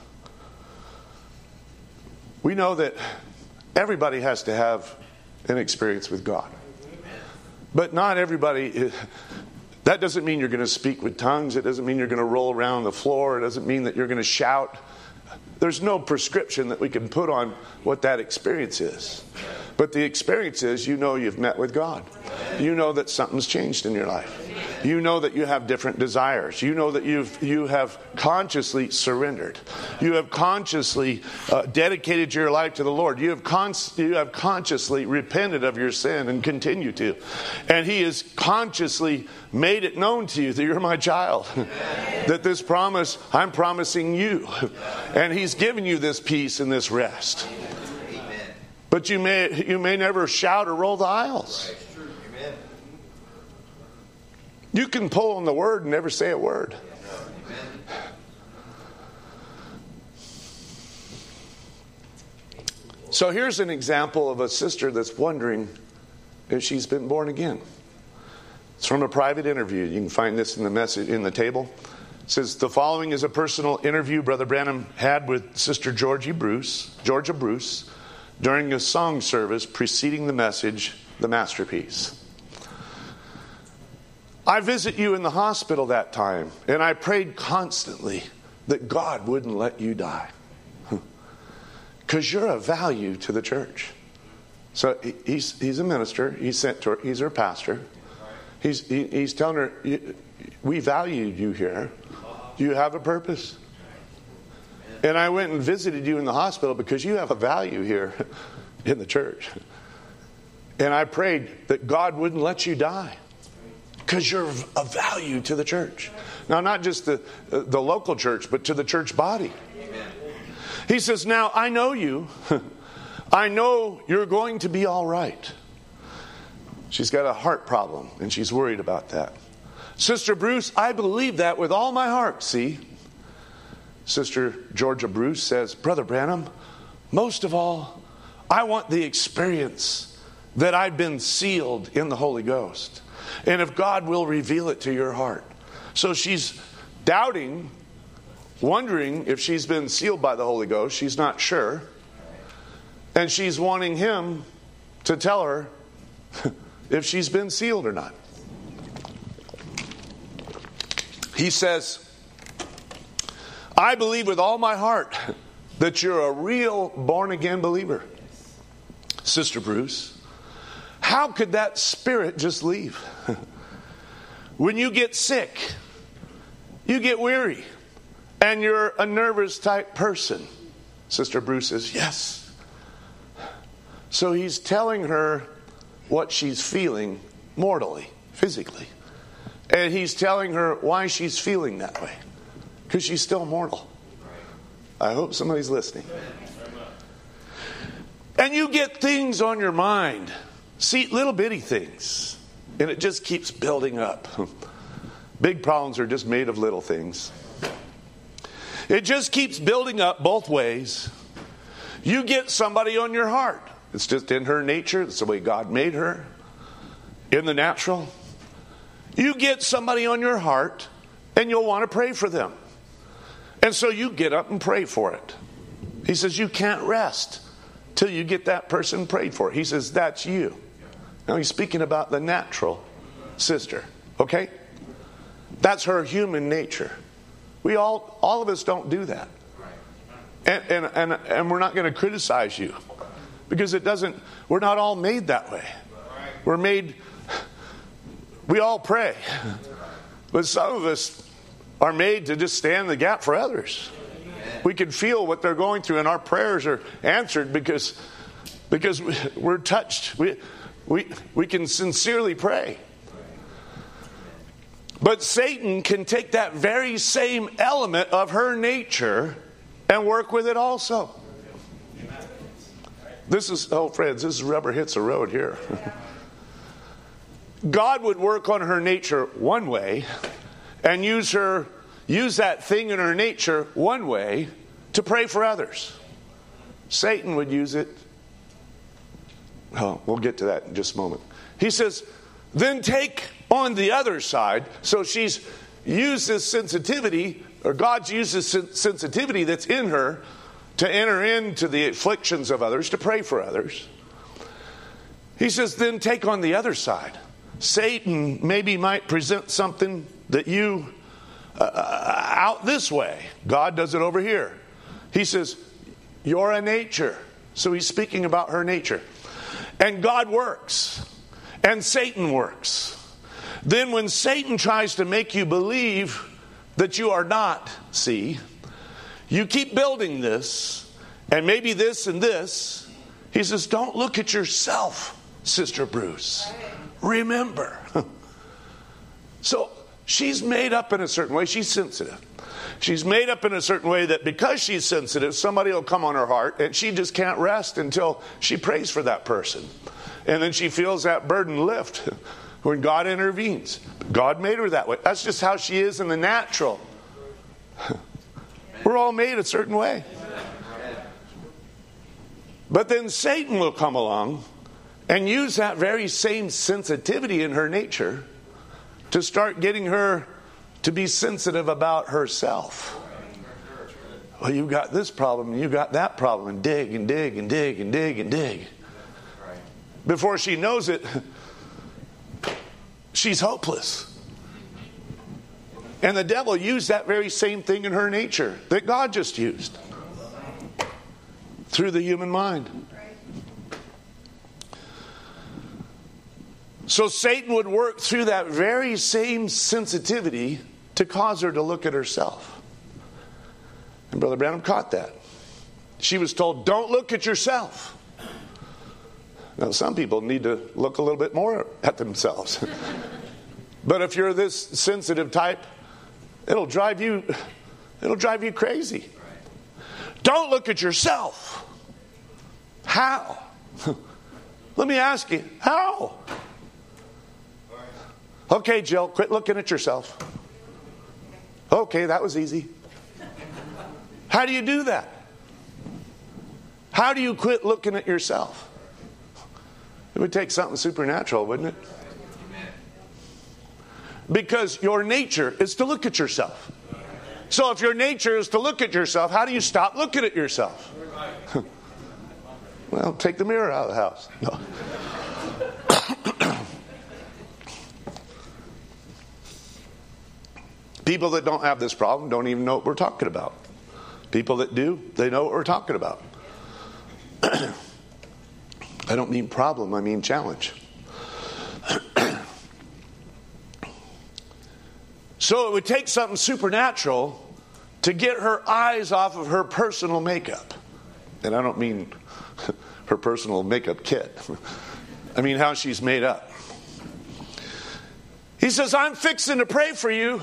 We know that everybody has to have an experience with God. But not everybody, that doesn't mean you're going to speak with tongues. It doesn't mean you're going to roll around on the floor. It doesn't mean that you're going to shout. There's no prescription that we can put on what that experience is. But the experience is, you know you've met with God. You know that something's changed in your life. You know that you have different desires. You know that you have consciously surrendered. You have consciously dedicated your life to the Lord. You have consciously repented of your sin and continue to. And He has consciously made it known to you that you're my child. That this promise, I'm promising you. And He's given you this peace and this rest. But you may never shout or roll the aisles. You can pull on the word and never say a word. So here's an example of a sister that's wondering if she's been born again. It's from a private interview. You can find this in the message in the table. It says, the following is a personal interview Brother Branham had with Sister Georgia Bruce, during a song service preceding the message, The Masterpiece. I visit you in the hospital that time, and I prayed constantly that God wouldn't let you die. Because you're of value to the church. So he's a minister. He's sent to her. He's her pastor. He's telling her, we valued you here. You have a purpose. And I went and visited you in the hospital because you have a value here in the church. And I prayed that God wouldn't let you die because you're of value to the church. Now, not just the local church, but to the church body. He says, now, I know you. I know you're going to be all right. She's got a heart problem, and she's worried about that. Sister Bruce, I believe that with all my heart, see? Sister Georgia Bruce says, Brother Branham, most of all, I want the experience that I've been sealed in the Holy Ghost. And if God will reveal it to your heart. So she's doubting, wondering if she's been sealed by the Holy Ghost. She's not sure. And she's wanting him to tell her if she's been sealed or not. He says, I believe with all my heart that you're a real born-again believer. Sister Bruce, how could that spirit just leave? When you get sick, you get weary, and you're a nervous type person. Sister Bruce says, yes. So he's telling her what she's feeling mortally, physically. And he's telling her why she's feeling that way. Because she's still mortal. I hope somebody's listening. And you get things on your mind. See, little bitty things. And it just keeps building up. Big problems are just made of little things. It just keeps building up both ways. You get somebody on your heart. It's just in her nature. It's the way God made her. In the natural. You get somebody on your heart and you'll want to pray for them. And so you get up and pray for it. He says you can't rest till you get that person prayed for. He says that's you. Now he's speaking about the natural sister. Okay? That's her human nature. We all of us don't do that. And we're not going to criticize you. Because we're not all made that way. We all pray. But some of us are made to just stand in the gap for others. We can feel what they're going through, and our prayers are answered because we're touched. We can sincerely pray. But Satan can take that very same element of her nature and work with it also. Friends, this is rubber hits the road here. God would work on her nature one way and use that thing in her nature one way to pray for others. Satan would use it. Oh, we'll get to that in just a moment. He says, then take on the other side. So she's used this sensitivity, or God's used this sensitivity that's in her to enter into the afflictions of others, to pray for others. He says, then take on the other side. Satan maybe might present something that you out this way. God does it over here. He says, you're a nature. So he's speaking about her nature. And God works. And Satan works. Then when Satan tries to make you believe that you are not, you keep building this, and maybe this and this. He says, don't look at yourself, Sister Bruce. Remember. So she's made up in a certain way. She's sensitive. She's made up in a certain way that because she's sensitive, somebody will come on her heart, and she just can't rest until she prays for that person. And then she feels that burden lift when God intervenes. God made her that way. That's just how she is in the natural. We're all made a certain way. But then Satan will come along and use that very same sensitivity in her nature to start getting her to be sensitive about herself. Well, you've got this problem, and you've got that problem, and dig and dig and dig and dig and dig. Before she knows it, she's hopeless. And the devil used that very same thing in her nature that God just used through the human mind. So Satan would work through that very same sensitivity to cause her to look at herself. And Brother Branham caught that. She was told, don't look at yourself. Now, some people need to look a little bit more at themselves. But if you're this sensitive type, it'll drive you crazy. Don't look at yourself. How? Let me ask you, how? Okay, Jill, quit looking at yourself. Okay, that was easy. How do you do that? How do you quit looking at yourself? It would take something supernatural, wouldn't it? Because your nature is to look at yourself. So if your nature is to look at yourself, how do you stop looking at yourself? Well, take the mirror out of the house. No. People that don't have this problem don't even know what we're talking about. People that do, they know what we're talking about. I don't mean problem, I mean challenge. So it would take something supernatural to get her eyes off of her personal makeup. And I don't mean her personal makeup kit. I mean how she's made up. He says, I'm fixing to pray for you.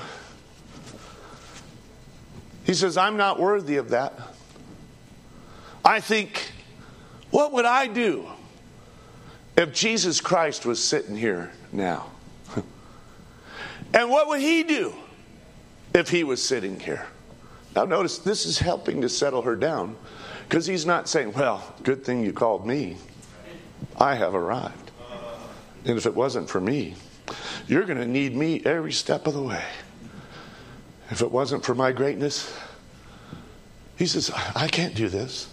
He says, I'm not worthy of that. I think, what would I do if Jesus Christ was sitting here now? And what would he do if he was sitting here? Now notice, this is helping to settle her down, because he's not saying, well, good thing you called me. I have arrived. And if it wasn't for me, you're going to need me every step of the way. If it wasn't for my greatness, he says, I can't do this.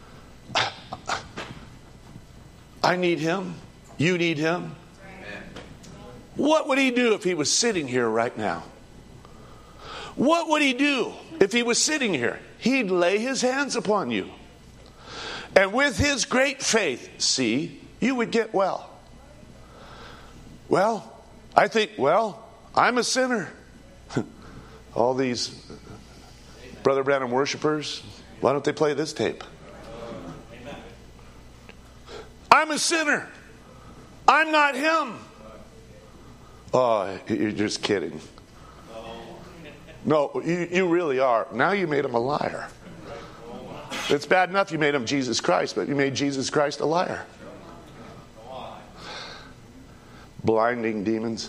I need him. You need him. What would he do if he was sitting here right now? What would he do if he was sitting here? He'd lay his hands upon you. And with his great faith, see, you would get well. Well, I think, I'm a sinner. All these Brother Branham worshipers, why don't they play this tape? I'm a sinner. I'm not him. Oh, you're just kidding. No, you really are. Now you made him a liar. It's bad enough you made him Jesus Christ, but you made Jesus Christ a liar. Blinding demons.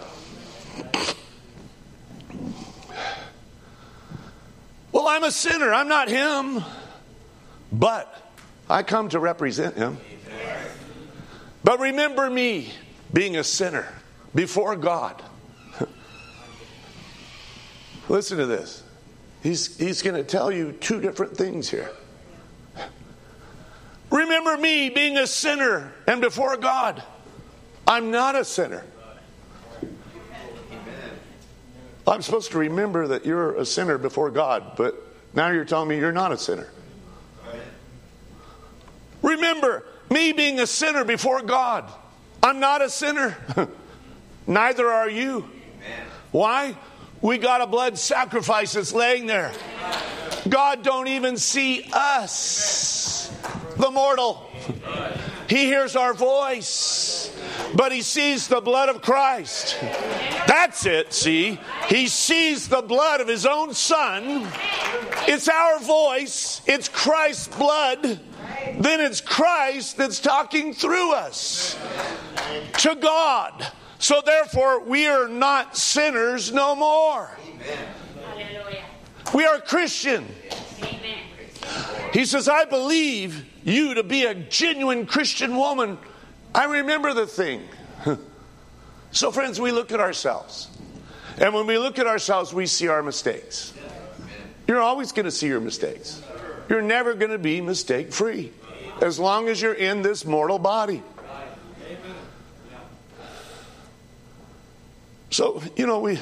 Well, I'm a sinner. I'm not him. But I come to represent him. But remember me being a sinner before God. Listen to this. He's going to tell you two different things here. Remember me being a sinner and before God. I'm not a sinner. I'm supposed to remember that you're a sinner before God, but now you're telling me you're not a sinner. Remember me being a sinner before God. I'm not a sinner. Neither are you. Why? We got a blood sacrifice that's laying there. God don't even see us, the mortal. He hears our voice, but he sees the blood of Christ. That's it, see? He sees the blood of his own son. It's our voice. It's Christ's blood. Then it's Christ that's talking through us to God. So therefore, we are not sinners no more. Amen. We are Christian. Amen. He says, I believe you to be a genuine Christian woman. I remember the thing. So friends, we look at ourselves. And when we look at ourselves, we see our mistakes. You're always going to see your mistakes. You're never going to be mistake-free as long as you're in this mortal body. So,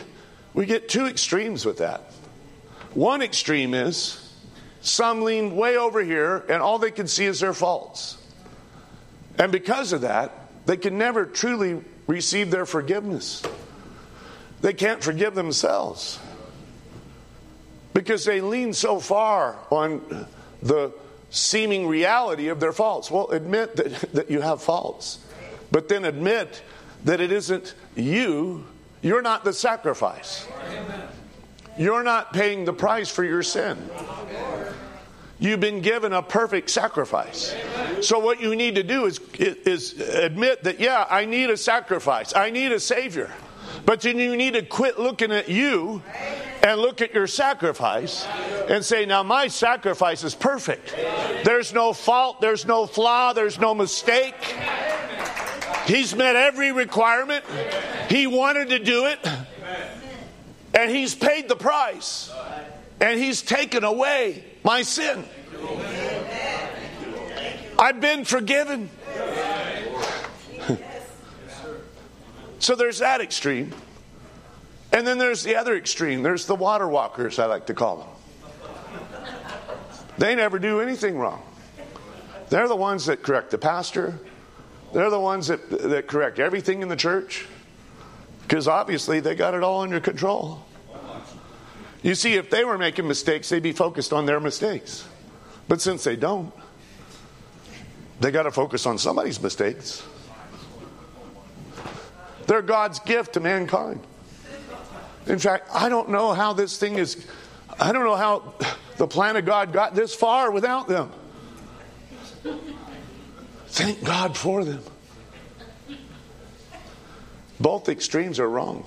we get two extremes with that. One extreme is some lean way over here and all they can see is their faults. And because of that, they can never truly receive their forgiveness. They can't forgive themselves because they lean so far on the seeming reality of their faults. Well, admit that you have faults, but then admit that it isn't you. You're not the sacrifice. You're not paying the price for your sin. You've been given a perfect sacrifice. So what you need to do is admit that, yeah, I need a sacrifice. I need a Savior. But then you need to quit looking at you and look at your sacrifice and say, now my sacrifice is perfect. There's no fault, there's no flaw, there's no mistake. He's met every requirement. He wanted to do it. And He's paid the price. And He's taken away my sin. I've been forgiven. So there's that extreme. And then there's the other extreme. There's the water walkers, I like to call them. They never do anything wrong. They're the ones that correct the pastor. They're the ones that correct everything in the church. Because obviously they got it all under control. You see, if they were making mistakes, they'd be focused on their mistakes. But since they don't, they got to focus on somebody's mistakes. They're God's gift to mankind. In fact, I don't know how this thing is, I don't know how the plan of God got this far without them. Thank God for them. Both extremes are wrong.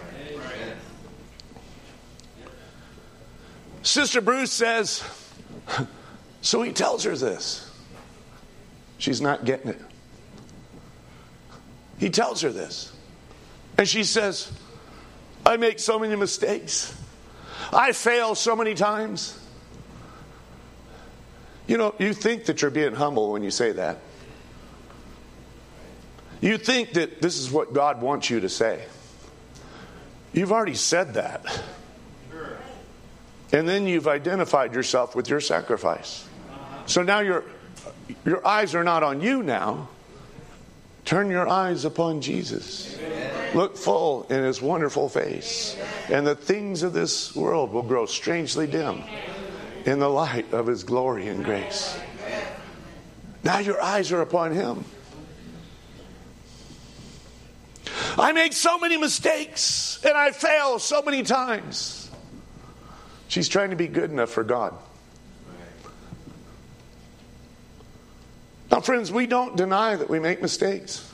Sister Bruce says, so he tells her this. She's not getting it. He tells her this. And she says, I make so many mistakes. I fail so many times. You know, you think that you're being humble when you say that. You think that this is what God wants you to say. You've already said that. And then you've identified yourself with your sacrifice. So now your eyes are not on you now. Turn your eyes upon Jesus. Look full in His wonderful face. And the things of this world will grow strangely dim in the light of His glory and grace. Now your eyes are upon Him. I make so many mistakes and I fail so many times. She's trying to be good enough for God. Now, friends, we don't deny that we make mistakes.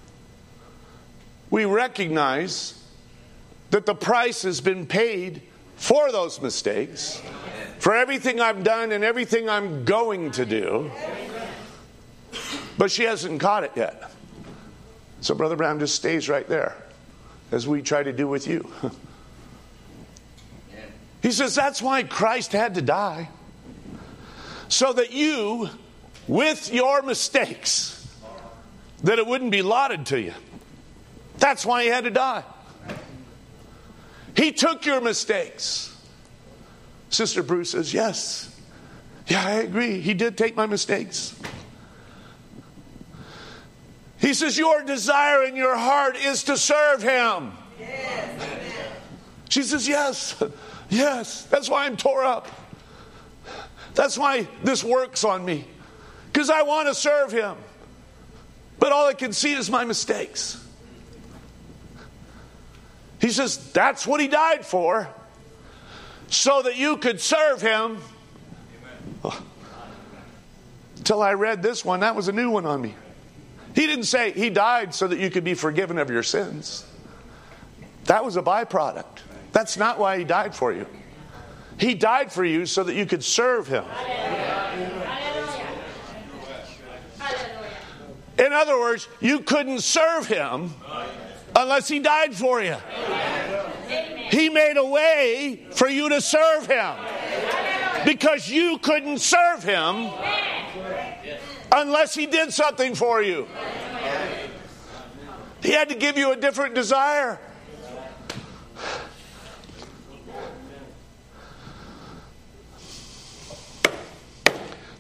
We recognize that the price has been paid for those mistakes, for everything I've done and everything I'm going to do. But she hasn't caught it yet. So Brother Branham just stays right there, as we try to do with you. He says that's why Christ had to die. So that you, with your mistakes, that it wouldn't be allotted to you. That's why He had to die. He took your mistakes. Sister Bruce says, yes. Yeah, I agree. He did take my mistakes. He says, your desire in your heart is to serve Him. Yes. She says, yes. Yes. That's why I'm tore up. That's why this works on me. Because I want to serve Him. But all I can see is my mistakes. He says, that's what He died for. So that you could serve Him. Until I read this one, that was a new one on me. He didn't say He died so that you could be forgiven of your sins. That was a byproduct. That's not why He died for you. He died for you so that you could serve Him. In other words, you couldn't serve Him unless He died for you. He made a way for you to serve Him. Because you couldn't serve Him unless He did something for you. He had to give you a different desire.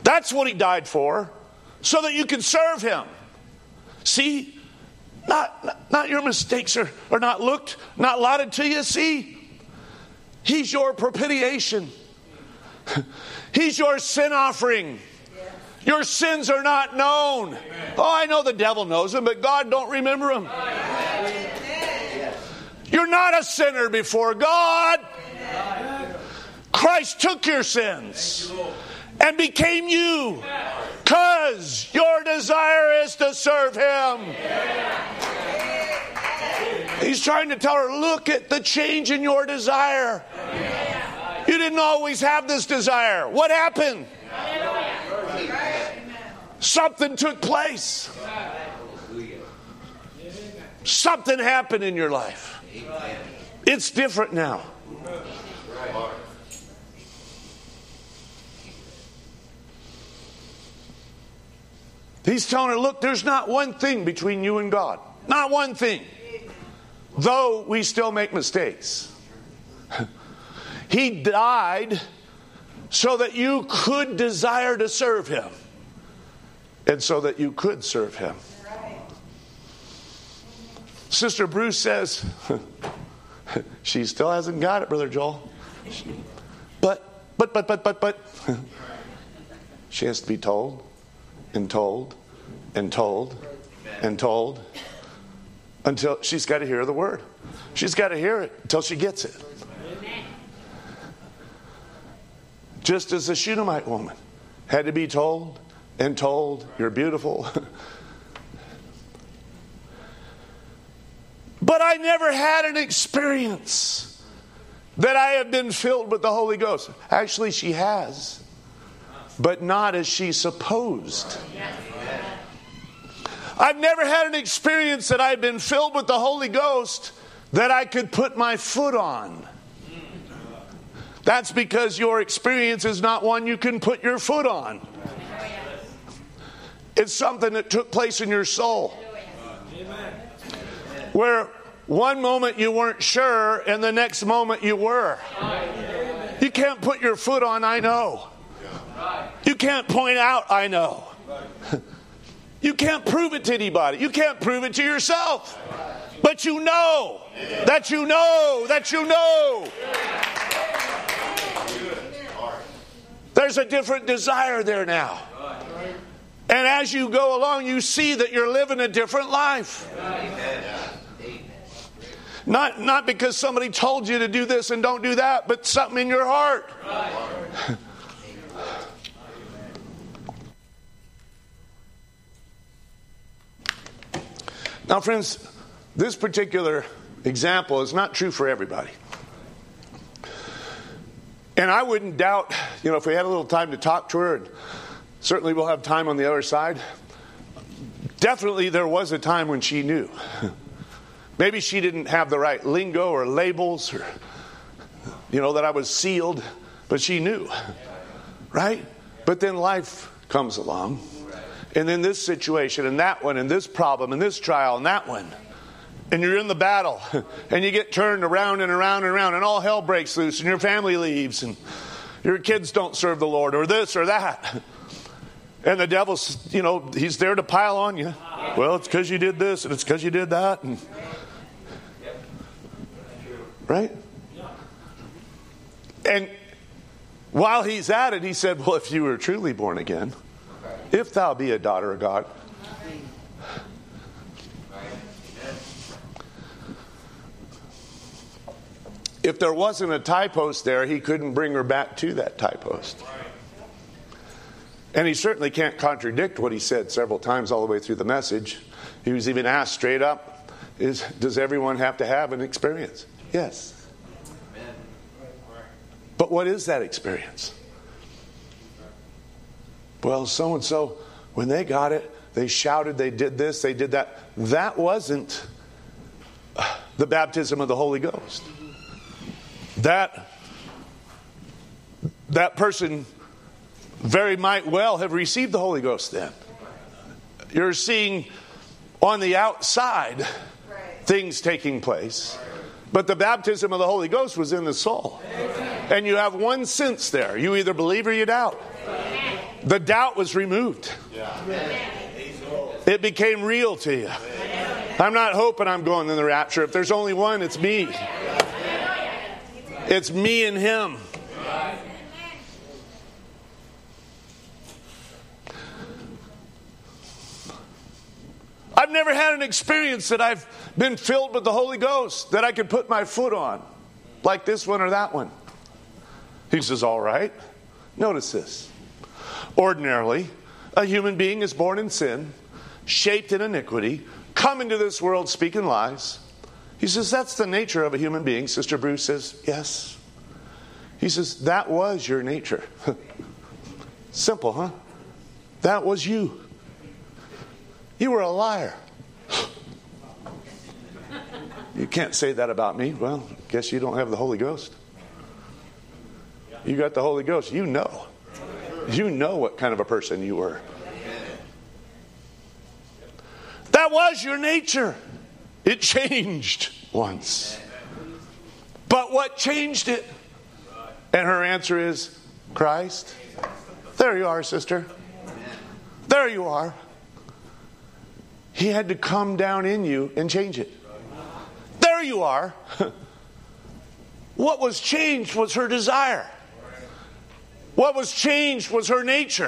That's what he died for, so that you can serve him. See, not your mistakes are not lauded to you. See, he's your propitiation. He's your sin offering. Your sins are not known. Oh, I know the devil knows them, but God don't remember them. You're not a sinner before God. Christ took your sins and became you, because your desire is to serve him. He's trying to tell her, look at the change in your desire. You didn't always have this desire. What happened? Something took place. Something happened in your life. It's different now. He's telling her, look, there's not one thing between you and God. Not one thing. Though we still make mistakes. He died so that you could desire to serve him. And so that you could serve him. Sister Bruce says, she still hasn't got it, Brother Joel. But. She has to be told and told and told and told until she's got to hear the word. She's got to hear it until she gets it. Just as the Shunammite woman had to be told and told, you're beautiful. But I never had an experience that I have been filled with the Holy Ghost. Actually, she has, but not as she supposed. I've never had an experience that I've been filled with the Holy Ghost that I could put my foot on. That's because your experience is not one you can put your foot on. It's something that took place in your soul. Where one moment you weren't sure and the next moment you were. You can't put your foot on, I know. You can't point out, I know. You can't prove it to anybody. You can't prove it to yourself. But you know that you know that you know. There's a different desire there now. And as you go along, you see that you're living a different life. Not because somebody told you to do this and don't do that, but something in your heart. Now, friends, this particular example is not true for everybody. And I wouldn't doubt, if we had a little time to talk to her, and certainly we'll have time on the other side. Definitely there was a time when she knew. Maybe she didn't have the right lingo or labels or, that I was sealed, but she knew, right? But then life comes along. And then this situation and that one and this problem and this trial and that one. And you're in the battle and you get turned around and around and around and all hell breaks loose and your family leaves and your kids don't serve the Lord or this or that. And the devil's, he's there to pile on you. Well, it's because you did this and it's because you did that. And, right? And while he's at it, he said, well, if you were truly born again, if thou be a daughter of God. If there wasn't a tie post there, he couldn't bring her back to that tie post. And he certainly can't contradict what he said several times all the way through the message. He was even asked straight up, does everyone have to have an experience? Yes. But what is that experience? Well, so-and-so, when they got it, they shouted, they did this, they did that. That wasn't the baptism of the Holy Ghost. That person very might well have received the Holy Ghost then. You're seeing on the outside things taking place. But the baptism of the Holy Ghost was in the soul. And you have one sense there. You either believe or you doubt. The doubt was removed. It became real to you. I'm not hoping I'm going in the rapture. If there's only one, it's me. It's me and him. I've never had an experience that I've been filled with the Holy Ghost that I could put my foot on, like this one or that one. He says, all right. Notice this. Ordinarily, a human being is born in sin, shaped in iniquity, come into this world speaking lies. He says, that's the nature of a human being. Sister Bruce says, yes. He says, that was your nature. Simple, huh? That was you. You were a liar. You can't say that about me. Well, guess you don't have the Holy Ghost. You got the Holy Ghost. You know. You know what kind of a person you were. That was your nature. It changed once. But what changed it? And her answer is Christ. There you are, sister. There you are. He had to come down in you and change it. There you are. What was changed was her desire. What was changed was her nature.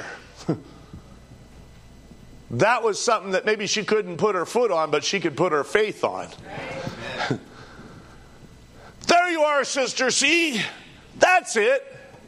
That was something that maybe she couldn't put her foot on, but she could put her faith on. There you are, sister. See? That's it.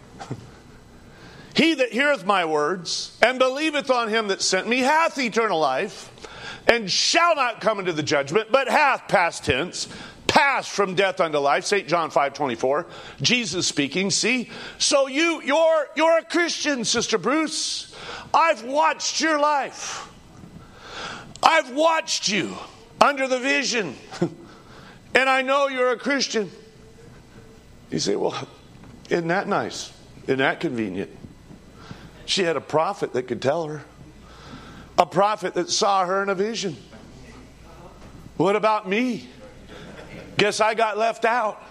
He that heareth my words and believeth on him that sent me hath eternal life, and shall not come into the judgment, but hath, past tense, passed from death unto life. St. John 5:24. Jesus speaking. See? So you're a Christian, Sister Bruce. I've watched your life. I've watched you under the vision. And I know you're a Christian. You say, well, isn't that nice? Isn't that convenient? She had a prophet that could tell her. A prophet that saw her in a vision. What about me? Guess I got left out.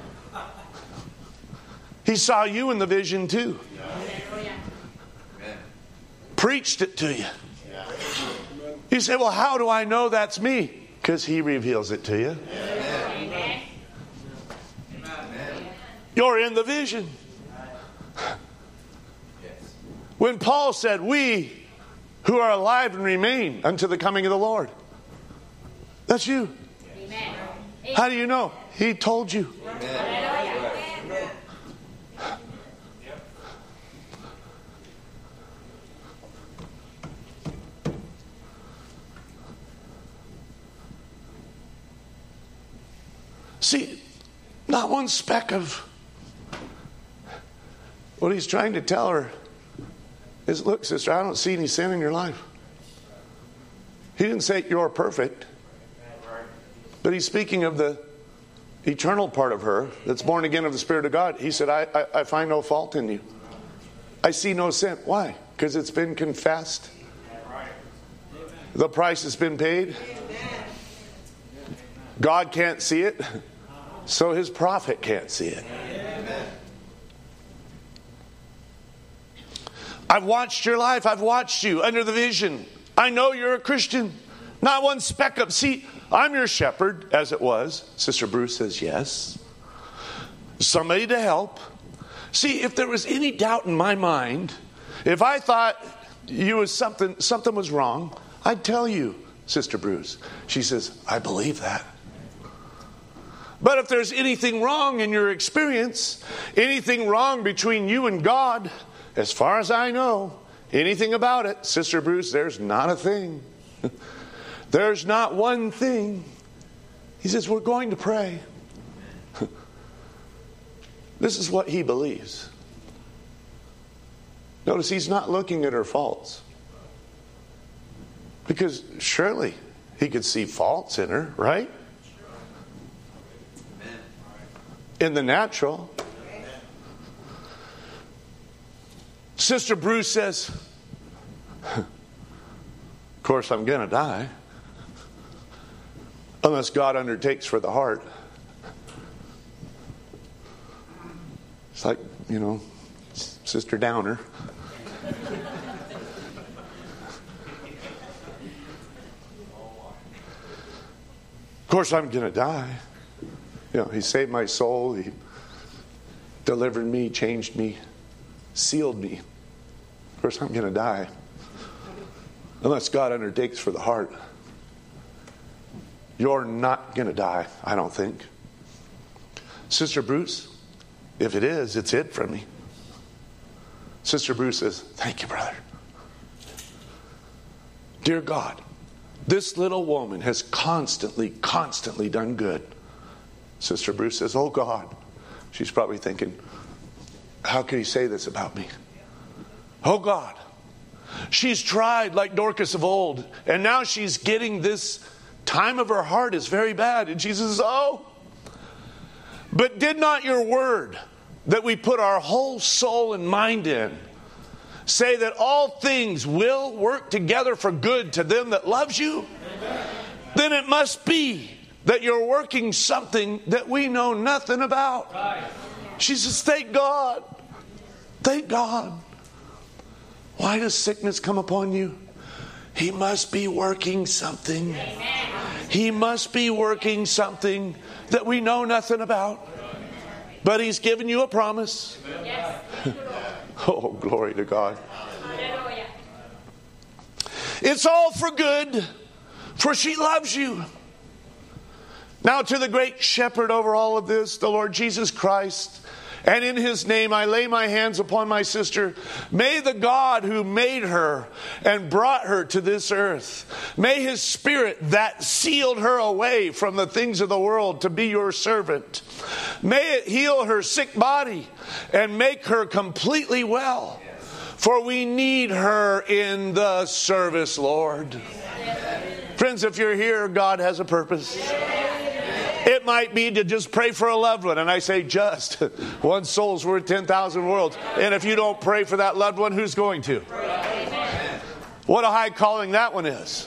He saw you in the vision too. Preached it to you. You say, well, how do I know that's me? Because he reveals it to you. You're in the vision. When Paul said, we who are alive and remain unto the coming of the Lord. That's you. Amen. How do you know? He told you. Amen. See, not one speck of what he's trying to tell her is, look, sister, I don't see any sin in your life. He didn't say you're perfect. But he's speaking of the eternal part of her that's born again of the Spirit of God. He said, I find no fault in you. I see no sin. Why? Because it's been confessed. The price has been paid. God can't see it, so his prophet can't see it. I've watched your life. I've watched you under the vision. I know you're a Christian. Not one speck of... See, I'm your shepherd, as it was. Sister Bruce says yes. Somebody to help. See, if there was any doubt in my mind, if I thought you was something was wrong, I'd tell you, Sister Bruce. She says, I believe that. But if there's anything wrong in your experience, anything wrong between you and God, as far as I know, anything about it, Sister Bruce, there's not a thing. There's not one thing. He says, we're going to pray. This is what he believes. Notice he's not looking at her faults. Because surely he could see faults in her, right? In the natural. Sister Bruce says, of course I'm going to die. Unless God undertakes for the heart. It's like, Sister Downer. course, I'm going to die. He saved my soul. He delivered me, changed me, sealed me. Of course, I'm going to die. Unless God undertakes for the heart. You're not going to die, I don't think. Sister Bruce, if it is, it's it from me. Sister Bruce says, thank you, brother. Dear God, this little woman has constantly done good. Sister Bruce says, oh God. She's probably thinking, how can he say this about me? Oh God. She's tried like Dorcas of old, and now she's getting this time of her heart is very bad. And Jesus says, oh, but did not your word that we put our whole soul and mind in say that all things will work together for good to them that loves you? Then it must be that you're working something that we know nothing about. She says, thank God. Thank God. Why does sickness come upon you? He must be working something. He must be working something that we know nothing about. But he's given you a promise. Oh, glory to God. It's all for good, for she loves you. Now to the great shepherd over all of this, the Lord Jesus Christ, and in his name I lay my hands upon my sister. May the God who made her and brought her to this earth, may his spirit that sealed her away from the things of the world to be your servant, may it heal her sick body and make her completely well. For we need her in the service, Lord. Friends, if you're here, God has a purpose. It might be to just pray for a loved one. And I say just. One soul's worth 10,000 worlds. And if you don't pray for that loved one, who's going to? What a high calling that one is.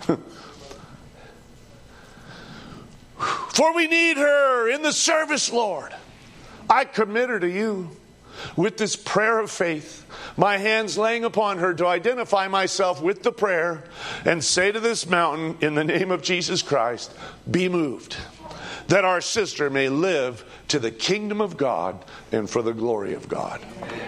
For we need her in the service, Lord. I commit her to you with this prayer of faith. My hands laying upon her to identify myself with the prayer and say to this mountain, in the name of Jesus Christ, be moved, that our sister may live to the kingdom of God and for the glory of God.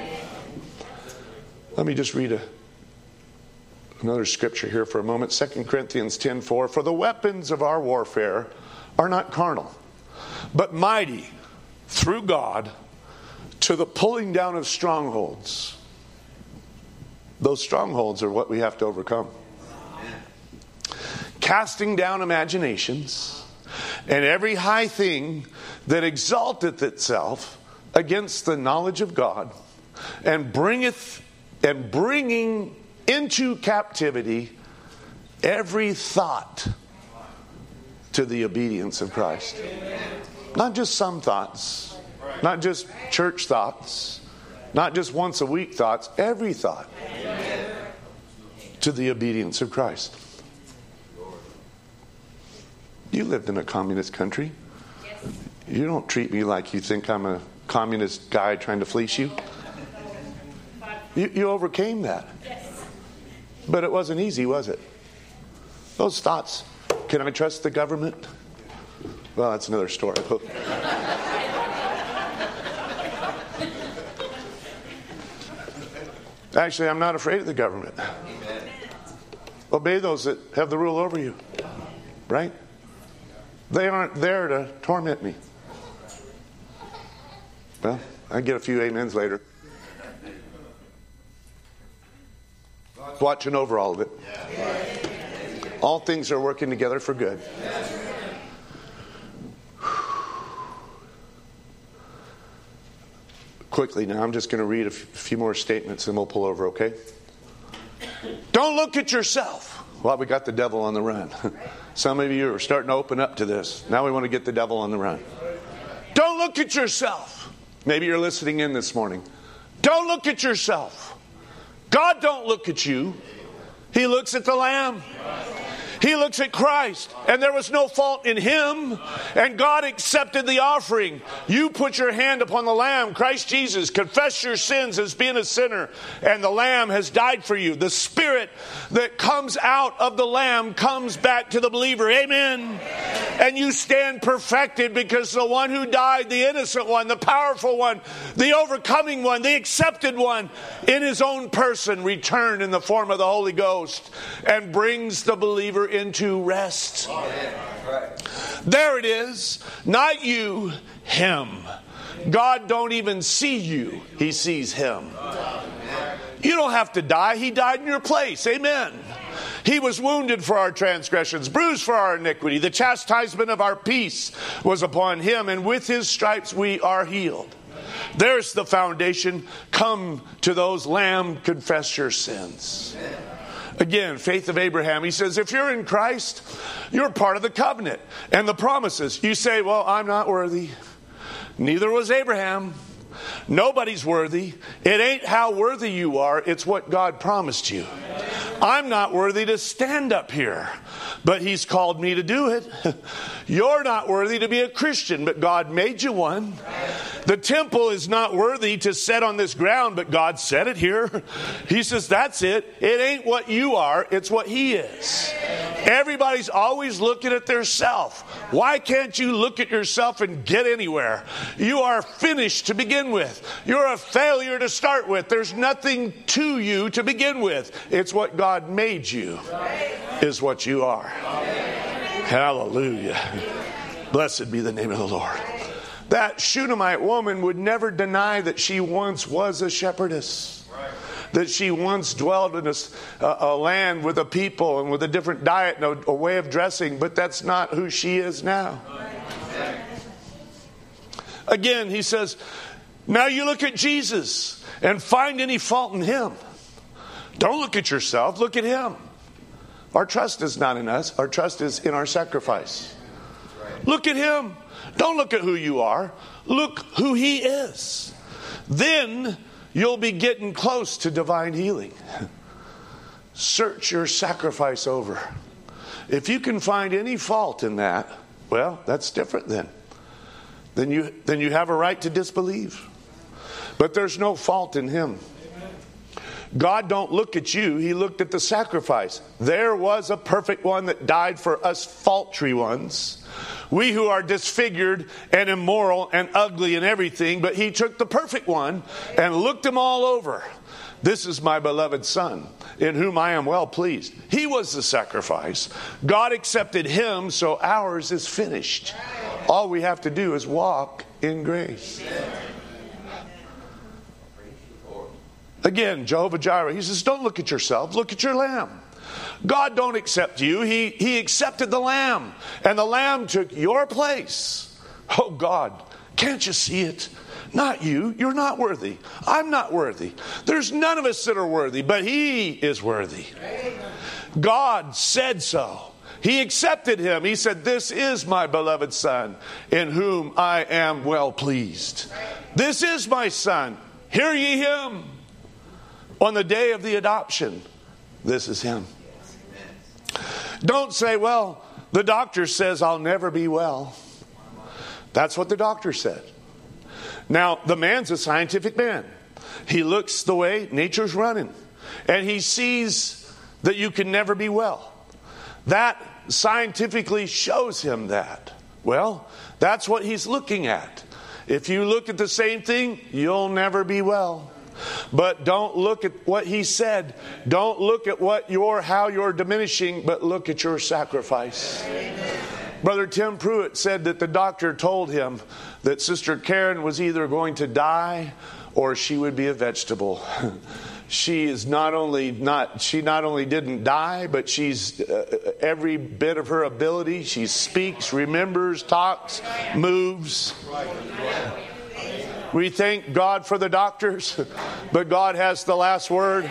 Let me just read another scripture here for a moment. 2 Corinthians 10:4. For the weapons of our warfare are not carnal, but mighty through God to the pulling down of strongholds. Those strongholds are what we have to overcome. Casting down imaginations and every high thing that exalteth itself against the knowledge of God, and bringing into captivity every thought to the obedience of Christ. Not just some thoughts, not just church thoughts, not just once a week thoughts, every thought to the obedience of Christ. You lived in a communist country. You don't treat me like you think I'm a communist guy trying to fleece you. You overcame that. But it wasn't easy, was it? Those thoughts, can I trust the government? Well, that's another story. Actually, I'm not afraid of the government. Obey those that have the rule over you. Right? They aren't there to torment me. Well, I get a few amens later. Watching over all of it. All things are working together for good. Quickly now, I'm just going to read a few more statements and we'll pull over, okay? Don't look at yourself. Well, we got the devil on the run. Some of you are starting to open up to this. Now we want to get the devil on the run. Don't look at yourself. Maybe you're listening in this morning. Don't look at yourself. God don't look at you. He looks at the Lamb. He looks at Christ, and there was no fault in him, and God accepted the offering. You put your hand upon the Lamb, Christ Jesus, confess your sins as being a sinner, and the Lamb has died for you. The Spirit that comes out of the Lamb comes back to the believer. Amen. And you stand perfected because the one who died, the innocent one, the powerful one, the overcoming one, the accepted one, in his own person returned in the form of the Holy Ghost and brings the believer into rest. There it is. Not you, him. God don't even see you. He sees him. You don't have to die. He died in your place. Amen. He was wounded for our transgressions, bruised for our iniquity. The chastisement of our peace was upon him, and with his stripes we are healed. There's the foundation. Come to those Lamb, confess your sins. Again, faith of Abraham. He says, if you're in Christ, you're part of the covenant and the promises. You say, well, I'm not worthy. Neither was Abraham. Nobody's worthy. It ain't how worthy you are. It's what God promised you. I'm not worthy to stand up here, but he's called me to do it. You're not worthy to be a Christian, but God made you one. The temple is not worthy to set on this ground, but God set it here. He says, that's it. It ain't what you are. It's what he is. Everybody's always looking at their self. Why can't you look at yourself and get anywhere? You are finished to begin with. You're a failure to start with. There's nothing to you to begin with. It's what God made you is what you are. Hallelujah. Blessed be the name of the Lord. That Shunammite woman would never deny that she once was a shepherdess. That she once dwelled in a land with a people and with a different diet and a way of dressing, but that's not who she is now. Again, he says, now you look at Jesus and find any fault in him. Don't look at yourself, look at him. Our trust is not in us, our trust is in our sacrifice. Look at him. Don't look at who you are, look who he is. Then you'll be getting close to divine healing. Search your sacrifice over. If you can find any fault in that, well, that's different then. Then you have a right to disbelieve. But there's no fault in him. God don't look at you. He looked at the sacrifice. There was a perfect one that died for us faulty ones. We who are disfigured and immoral and ugly and everything, but he took the perfect one and looked them all over. This is my beloved Son, in whom I am well pleased. He was the sacrifice. God accepted him, so ours is finished. All we have to do is walk in grace. Again, Jehovah Jireh, he says, don't look at yourself, look at your lamb. God don't accept you. He accepted the lamb. And the lamb took your place. Oh God, can't you see it? Not you. You're not worthy. I'm not worthy. There's none of us that are worthy, but he is worthy. God said so. He accepted him. He said, this is my beloved Son, in whom I am well pleased. This is my Son. Hear ye him. On the day of the adoption, this is him. Don't say, well, the doctor says I'll never be well. That's what the doctor said. Now, the man's a scientific man. He looks the way nature's running. And he sees that you can never be well. That scientifically shows him that. Well, that's what he's looking at. If you look at the same thing, you'll never be well. But don't look at what he said. Don't look at how you're diminishing, but look at your sacrifice. Brother Tim Pruitt said that the doctor told him that Sister Karen was either going to die or she would be a vegetable. She not only didn't die, but she's every bit of her ability. She speaks, remembers, talks, moves. We thank God for the doctors, but God has the last word.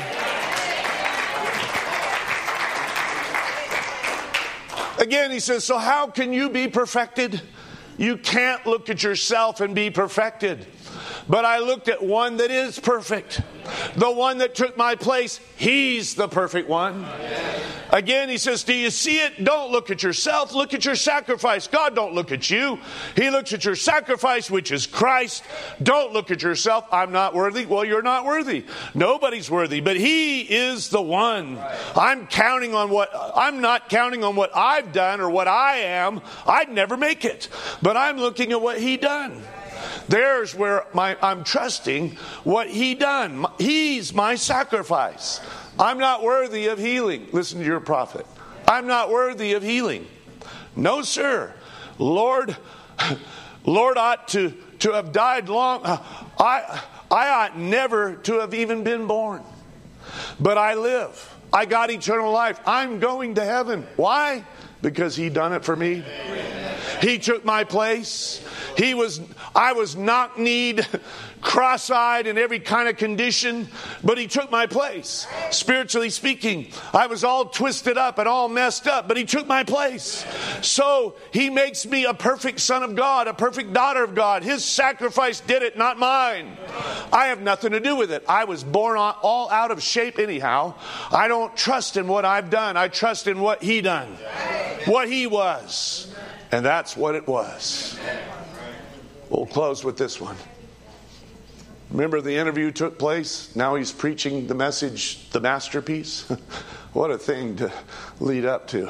Again, he says, so how can you be perfected? You can't look at yourself and be perfected. But I looked at one that is perfect. The one that took my place, He's the perfect one. Again, He says, do you see it? Don't look at yourself. Look at your sacrifice. God don't look at you. He looks at your sacrifice, which is Christ. Don't look at yourself. I'm not worthy. Well, you're not worthy. Nobody's worthy, but He is the one. I'm not counting on what I've done or what I am. I'd never make it. But I'm looking at what He done. There's where I'm trusting what He done. He's my sacrifice. I'm not worthy of healing. Listen to your prophet. I'm not worthy of healing. No, sir. Lord ought to have died long. I ought never to have even been born. But I live. I got eternal life. I'm going to heaven. Why? Because He done it for me. He took my place. I was knock-kneed, cross-eyed in every kind of condition, but He took my place. Spiritually speaking, I was all twisted up and all messed up, but He took my place. So He makes me a perfect son of God, a perfect daughter of God. His sacrifice did it, not mine. I have nothing to do with it. I was born all out of shape anyhow. I don't trust in what I've done. I trust in what He done, what He was. And that's what it was. We'll close with this one. Remember the interview took place? Now he's preaching the message, the masterpiece. What a thing to lead up to.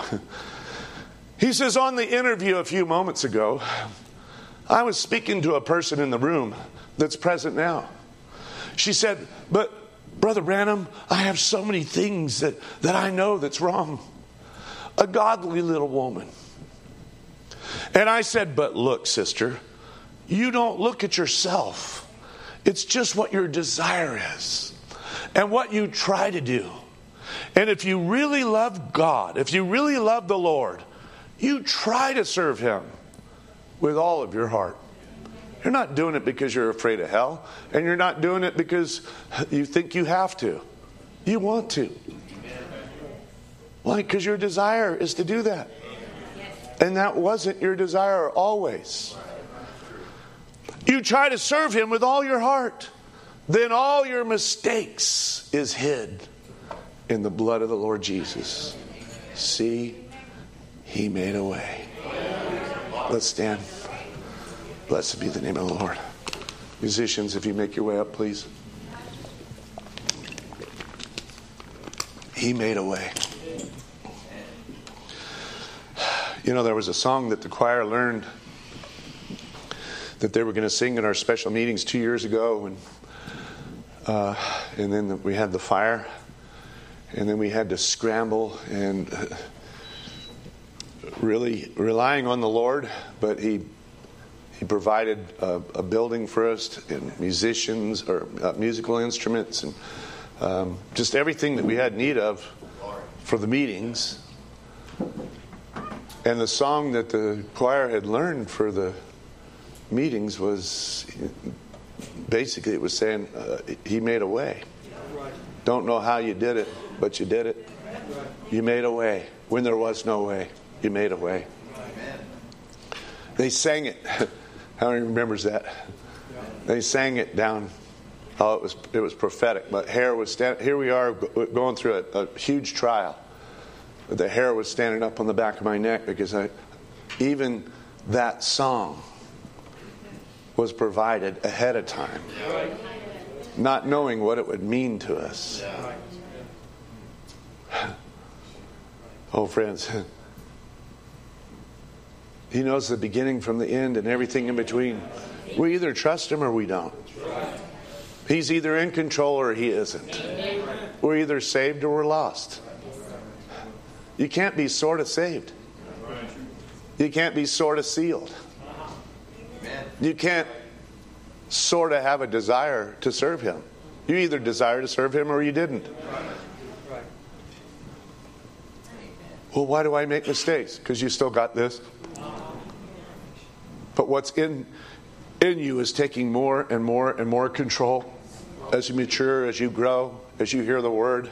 He says, on the interview a few moments ago, I was speaking to a person in the room that's present now. She said, but Brother Branham, I have so many things that I know that's wrong. A godly little woman. And I said, but look, sister, you don't look at yourself. It's just what your desire is and what you try to do. And if you really love God, if you really love the Lord, you try to serve Him with all of your heart. You're not doing it because you're afraid of hell, and you're not doing it because you think you have to. You want to. Why? Because your desire is to do that. And that wasn't your desire always. You try to serve Him with all your heart. Then all your mistakes is hid in the blood of the Lord Jesus. See, He made a way. Let's stand. Blessed be the name of the Lord. Musicians, if you make your way up, please. He made a way. You know, there was a song that the choir learned that they were going to sing in our special meetings 2 years ago, and then we had the fire, and then we had to scramble and really relying on the Lord, but He provided a building for us and musicians or musical instruments and just everything that we had need of for the meetings. And the song that the choir had learned for the meetings was basically, it was saying, He made a way. Don't know how you did it, but you did it. You made a way when there was no way. You made a way. They sang it. How many remembers that? They sang it down. Oh, it was prophetic. But here we are going through a huge trial. But the hair was standing up on the back of my neck because even that song was provided ahead of time, not knowing what it would mean to us. Oh, friends, He knows the beginning from the end and everything in between. We either trust Him or we don't. He's either in control or He isn't. We're either saved or we're lost. You can't be sort of saved. You can't be sort of sealed. You can't sort of have a desire to serve Him. You either desire to serve Him or you didn't. Well, why do I make mistakes? Because you still got this. But what's in you is taking more and more and more control as you mature, as you grow, as you hear the Word.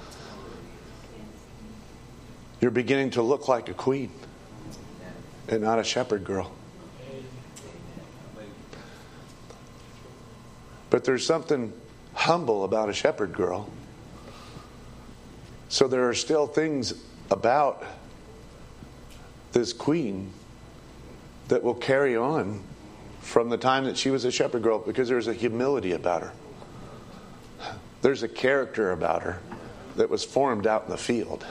You're beginning to look like a queen and not a shepherd girl. But there's something humble about a shepherd girl. So there are still things about this queen that will carry on from the time that she was a shepherd girl, because there's a humility about her. There's a character about her that was formed out in the field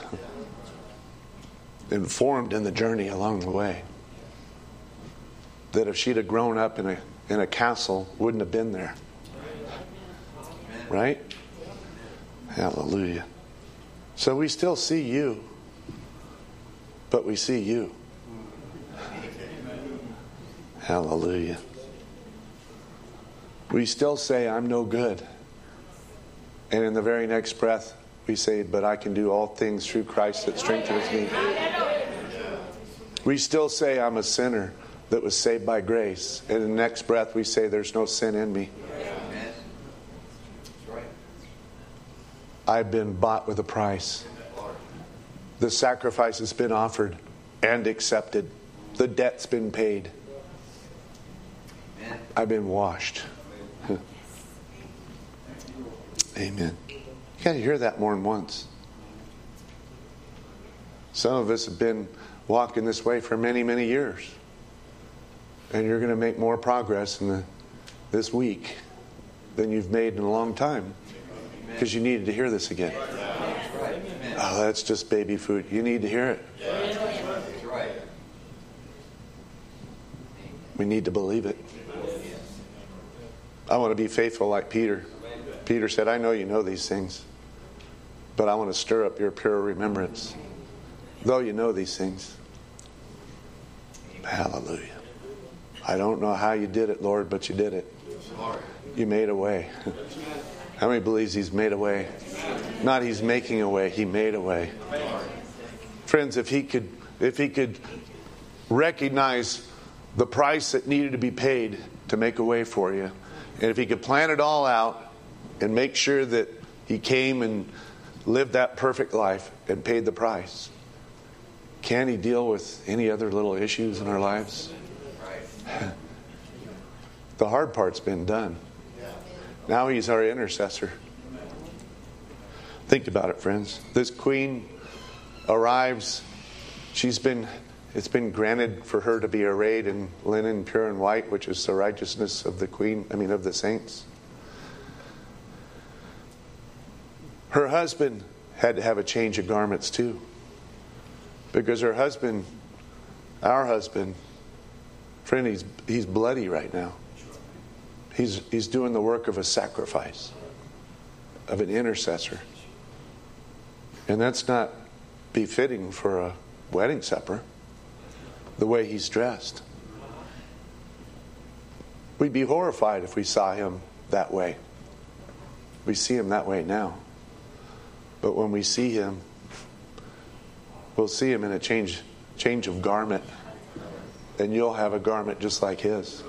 and formed in the journey along the way, that if she'd have grown up in a castle, wouldn't have been there. Right? Hallelujah. So we still see you, but we see you. Hallelujah. We still say, I'm no good. And in the very next breath, we say, but I can do all things through Christ that strengthens me. We still say, I'm a sinner that was saved by grace. And in the next breath, we say, there's no sin in me. I've been bought with a price. The sacrifice has been offered and accepted. The debt's been paid. I've been washed. Amen. You got to hear that more than once. Some of us have been walking this way for many, many years. And you're going to make more progress in this week than you've made in a long time. Because you needed to hear this again. Oh, that's just baby food. You need to hear it. We need to believe it. I want to be faithful like Peter. Peter said, I know you know these things, but I want to stir up your pure remembrance. Though you know these things. Hallelujah. I don't know how you did it, Lord, but you did it. You made a way. How many believes He's made a way? Not He's making a way, He made a way. Friends, if He could recognize the price that needed to be paid to make a way for you, and if He could plan it all out and make sure that He came and lived that perfect life and paid the price, can He deal with any other little issues in our lives? The hard part's been done. Now He's our intercessor. Think about it, friends. This queen arrives. It's been granted for her to be arrayed in linen pure and white, which is the righteousness of of the saints. Her husband had to have a change of garments too. Because our husband, friend, he's bloody right now. He's doing the work of a sacrifice, of an intercessor. And that's not befitting for a wedding supper, the way he's dressed. We'd be horrified if we saw him that way. We see him that way now. But when we see him, we'll see him in a change of garment. And you'll have a garment just like his.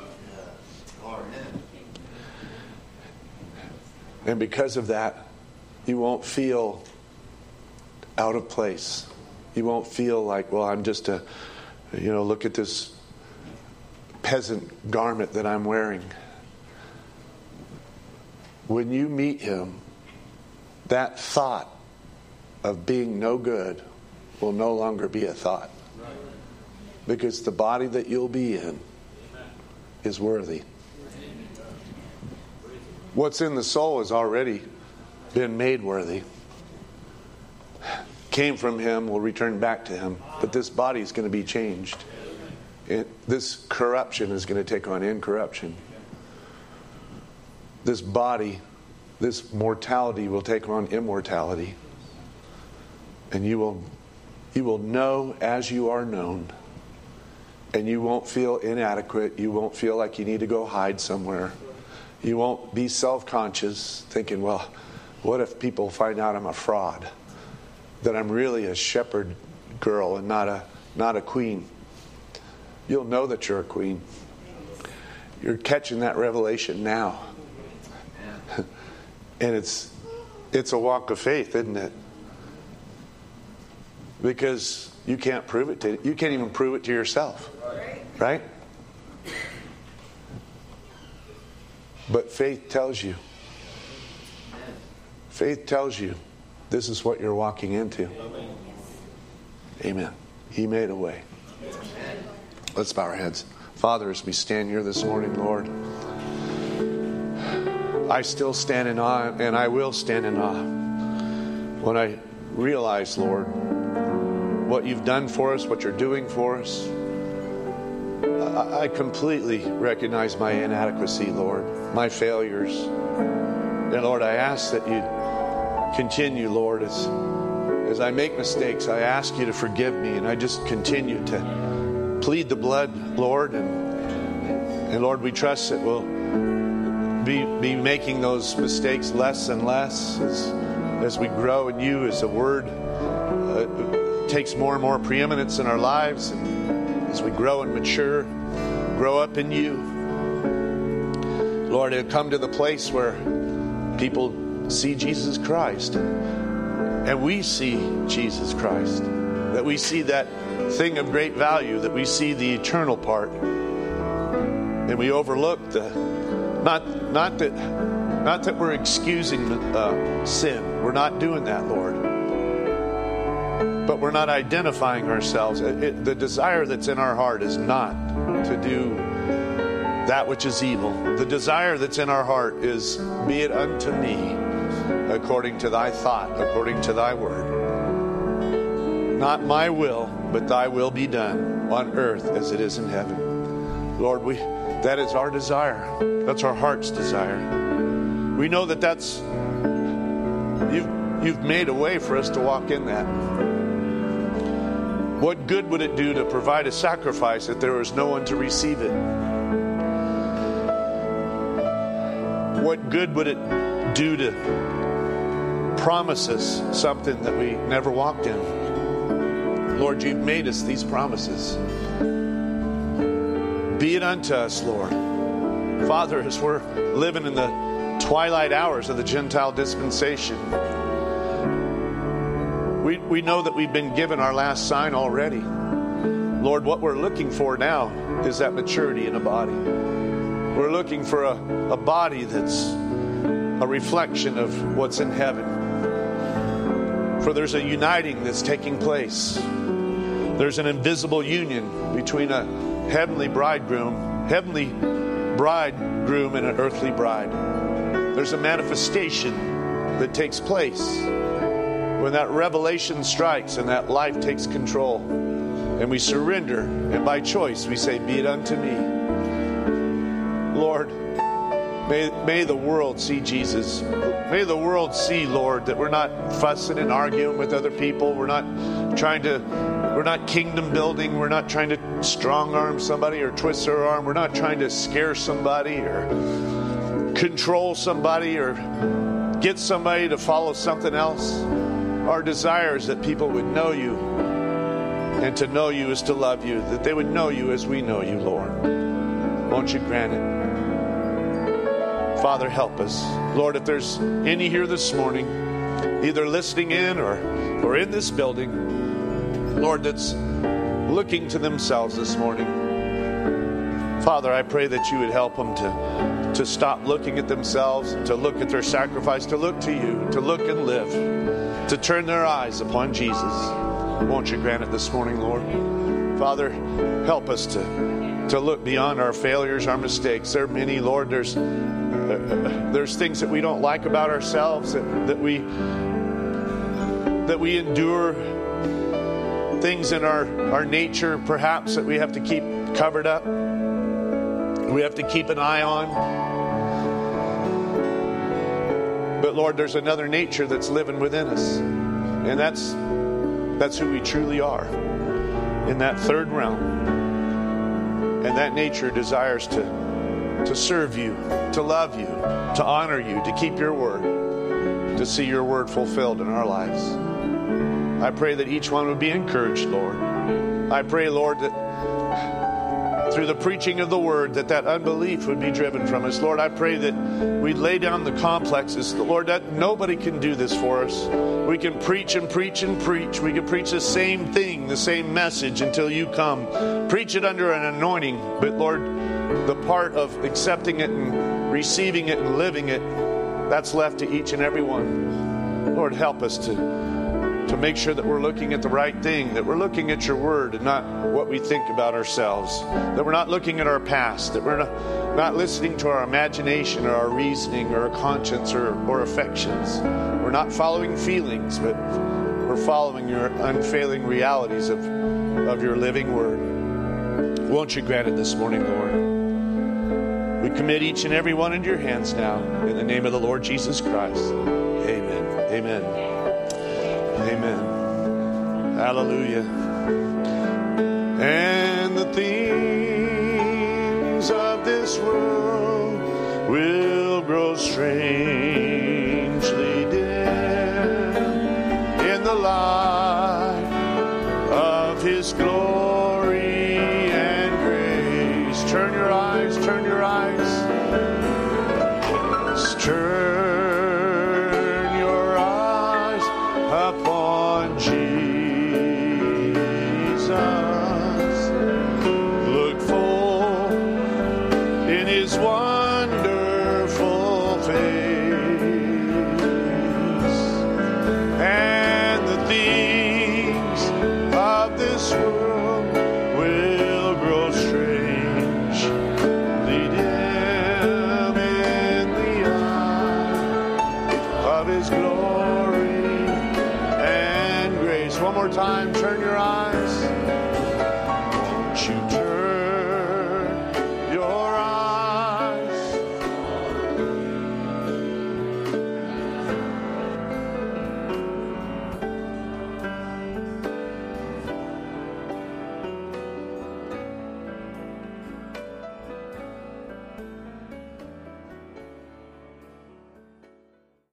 And because of that, you won't feel out of place. You won't feel like, well, I'm just look at this peasant garment that I'm wearing. When you meet him, that thought of being no good will no longer be a thought. Because the body that you'll be in is worthy. What's in the soul has already been made worthy. Came from him, will return back to him. But this body is going to be changed. This corruption is going to take on incorruption. This body, this mortality will take on immortality. And you will know as you are known. And you won't feel inadequate. You won't feel like you need to go hide somewhere. You won't be self-conscious, thinking, well, what if people find out I'm a fraud? That I'm really a shepherd girl and not a queen. You'll know that you're a queen. You're catching that revelation now. And it's a walk of faith, isn't it? Because you can't prove it you can't even prove it to yourself. Right? But faith tells you Faith tells you this is what you're walking into. Amen. He made a way. Let's bow our heads. Father, as we stand here this morning, Lord, I still stand in awe, and I will stand in awe when I realize, Lord, what you've done for us, what you're doing for us. I completely recognize my inadequacy, Lord, my failures. And Lord, I ask that you continue, Lord, as I make mistakes, I ask you to forgive me, and I just continue to plead the blood, Lord, and Lord, we trust that we'll be making those mistakes less and less as we grow in you, as the word takes more and more preeminence in our lives, and as we grow and mature, grow up in you. Lord, it'll come to the place where people see Jesus Christ, and we see Jesus Christ, that we see that thing of great value, that we see the eternal part, and we overlook the not that we're excusing sin. We're not doing that, Lord, but we're not identifying ourselves. The desire that's in our heart is not to do that which is evil. The desire that's in our heart is, be it unto me according to thy thought, according to thy word. Not my will, but thy will be done on earth as it is in heaven. Lord, that is our desire. That's our heart's desire. We know that's you've made a way for us to walk in that. What good would it do to provide a sacrifice if there was no one to receive it? What good would it do to promise us something that we never walked in? Lord, you've made us these promises. Be it unto us, Lord. Father, as we're living in the twilight hours of the Gentile dispensation, we know that we've been given our last sign already. Lord, what we're looking for now is that maturity in a body. We're looking for a body that's a reflection of what's in heaven. For there's a uniting that's taking place. There's an invisible union between a heavenly bridegroom and an earthly bride. There's a manifestation that takes place when that revelation strikes and that life takes control, and we surrender, and by choice we say, be it unto me. Lord, may the world see Jesus. May the world see, Lord, that we're not fussing and arguing with other people. We're not kingdom building. We're not trying to strong arm somebody or twist their arm. We're not trying to scare somebody or control somebody or get somebody to follow something else. Our desire is that people would know you, and to know you is to love you, that they would know you as we know you, Lord. Won't you grant it? Father, help us. Lord, if there's any here this morning, either listening in or in this building, Lord, that's looking to themselves this morning, Father, I pray that you would help them to stop looking at themselves, to look at their sacrifice, to look to you, to look and live, to turn their eyes upon Jesus. Won't you grant it this morning, Lord? Father, help us to look beyond our failures, our mistakes. There are many, Lord. There's things that we don't like about ourselves, that we endure, things in our nature, perhaps, that we have to keep covered up. We have to keep an eye on. But Lord, there's another nature that's living within us, and that's who we truly are in that third realm. And that nature desires to serve you, to love you, to honor you, to keep your word, to see your word fulfilled in our lives. I pray that each one would be encouraged, Lord. I pray, Lord, that through the preaching of the word, that unbelief would be driven from us. Lord, I pray that we'd lay down the complexes. Lord, that nobody can do this for us. We can preach and preach and preach. We can preach the same thing, the same message until you come. Preach it under an anointing. But Lord, the part of accepting it and receiving it and living it, that's left to each and every one. Lord, help us to make sure that we're looking at the right thing, that we're looking at your word and not what we think about ourselves, that we're not looking at our past, that we're not listening to our imagination or our reasoning or our conscience or affections. We're not following feelings, but we're following your unfailing realities of your living word. Won't you grant it this morning, Lord? We commit each and every one into your hands now, in the name of the Lord Jesus Christ. Amen. Amen. Amen. Hallelujah. And the things of this world will grow strangely dim in the light of his glory and grace. Turn your eyes, turn your eyes. Turn your eyes upon Jesus. Look full in his wonderful face, and the things of this world will grow strangely dim in the eye of his glory and grace. One more time, turn your eyes.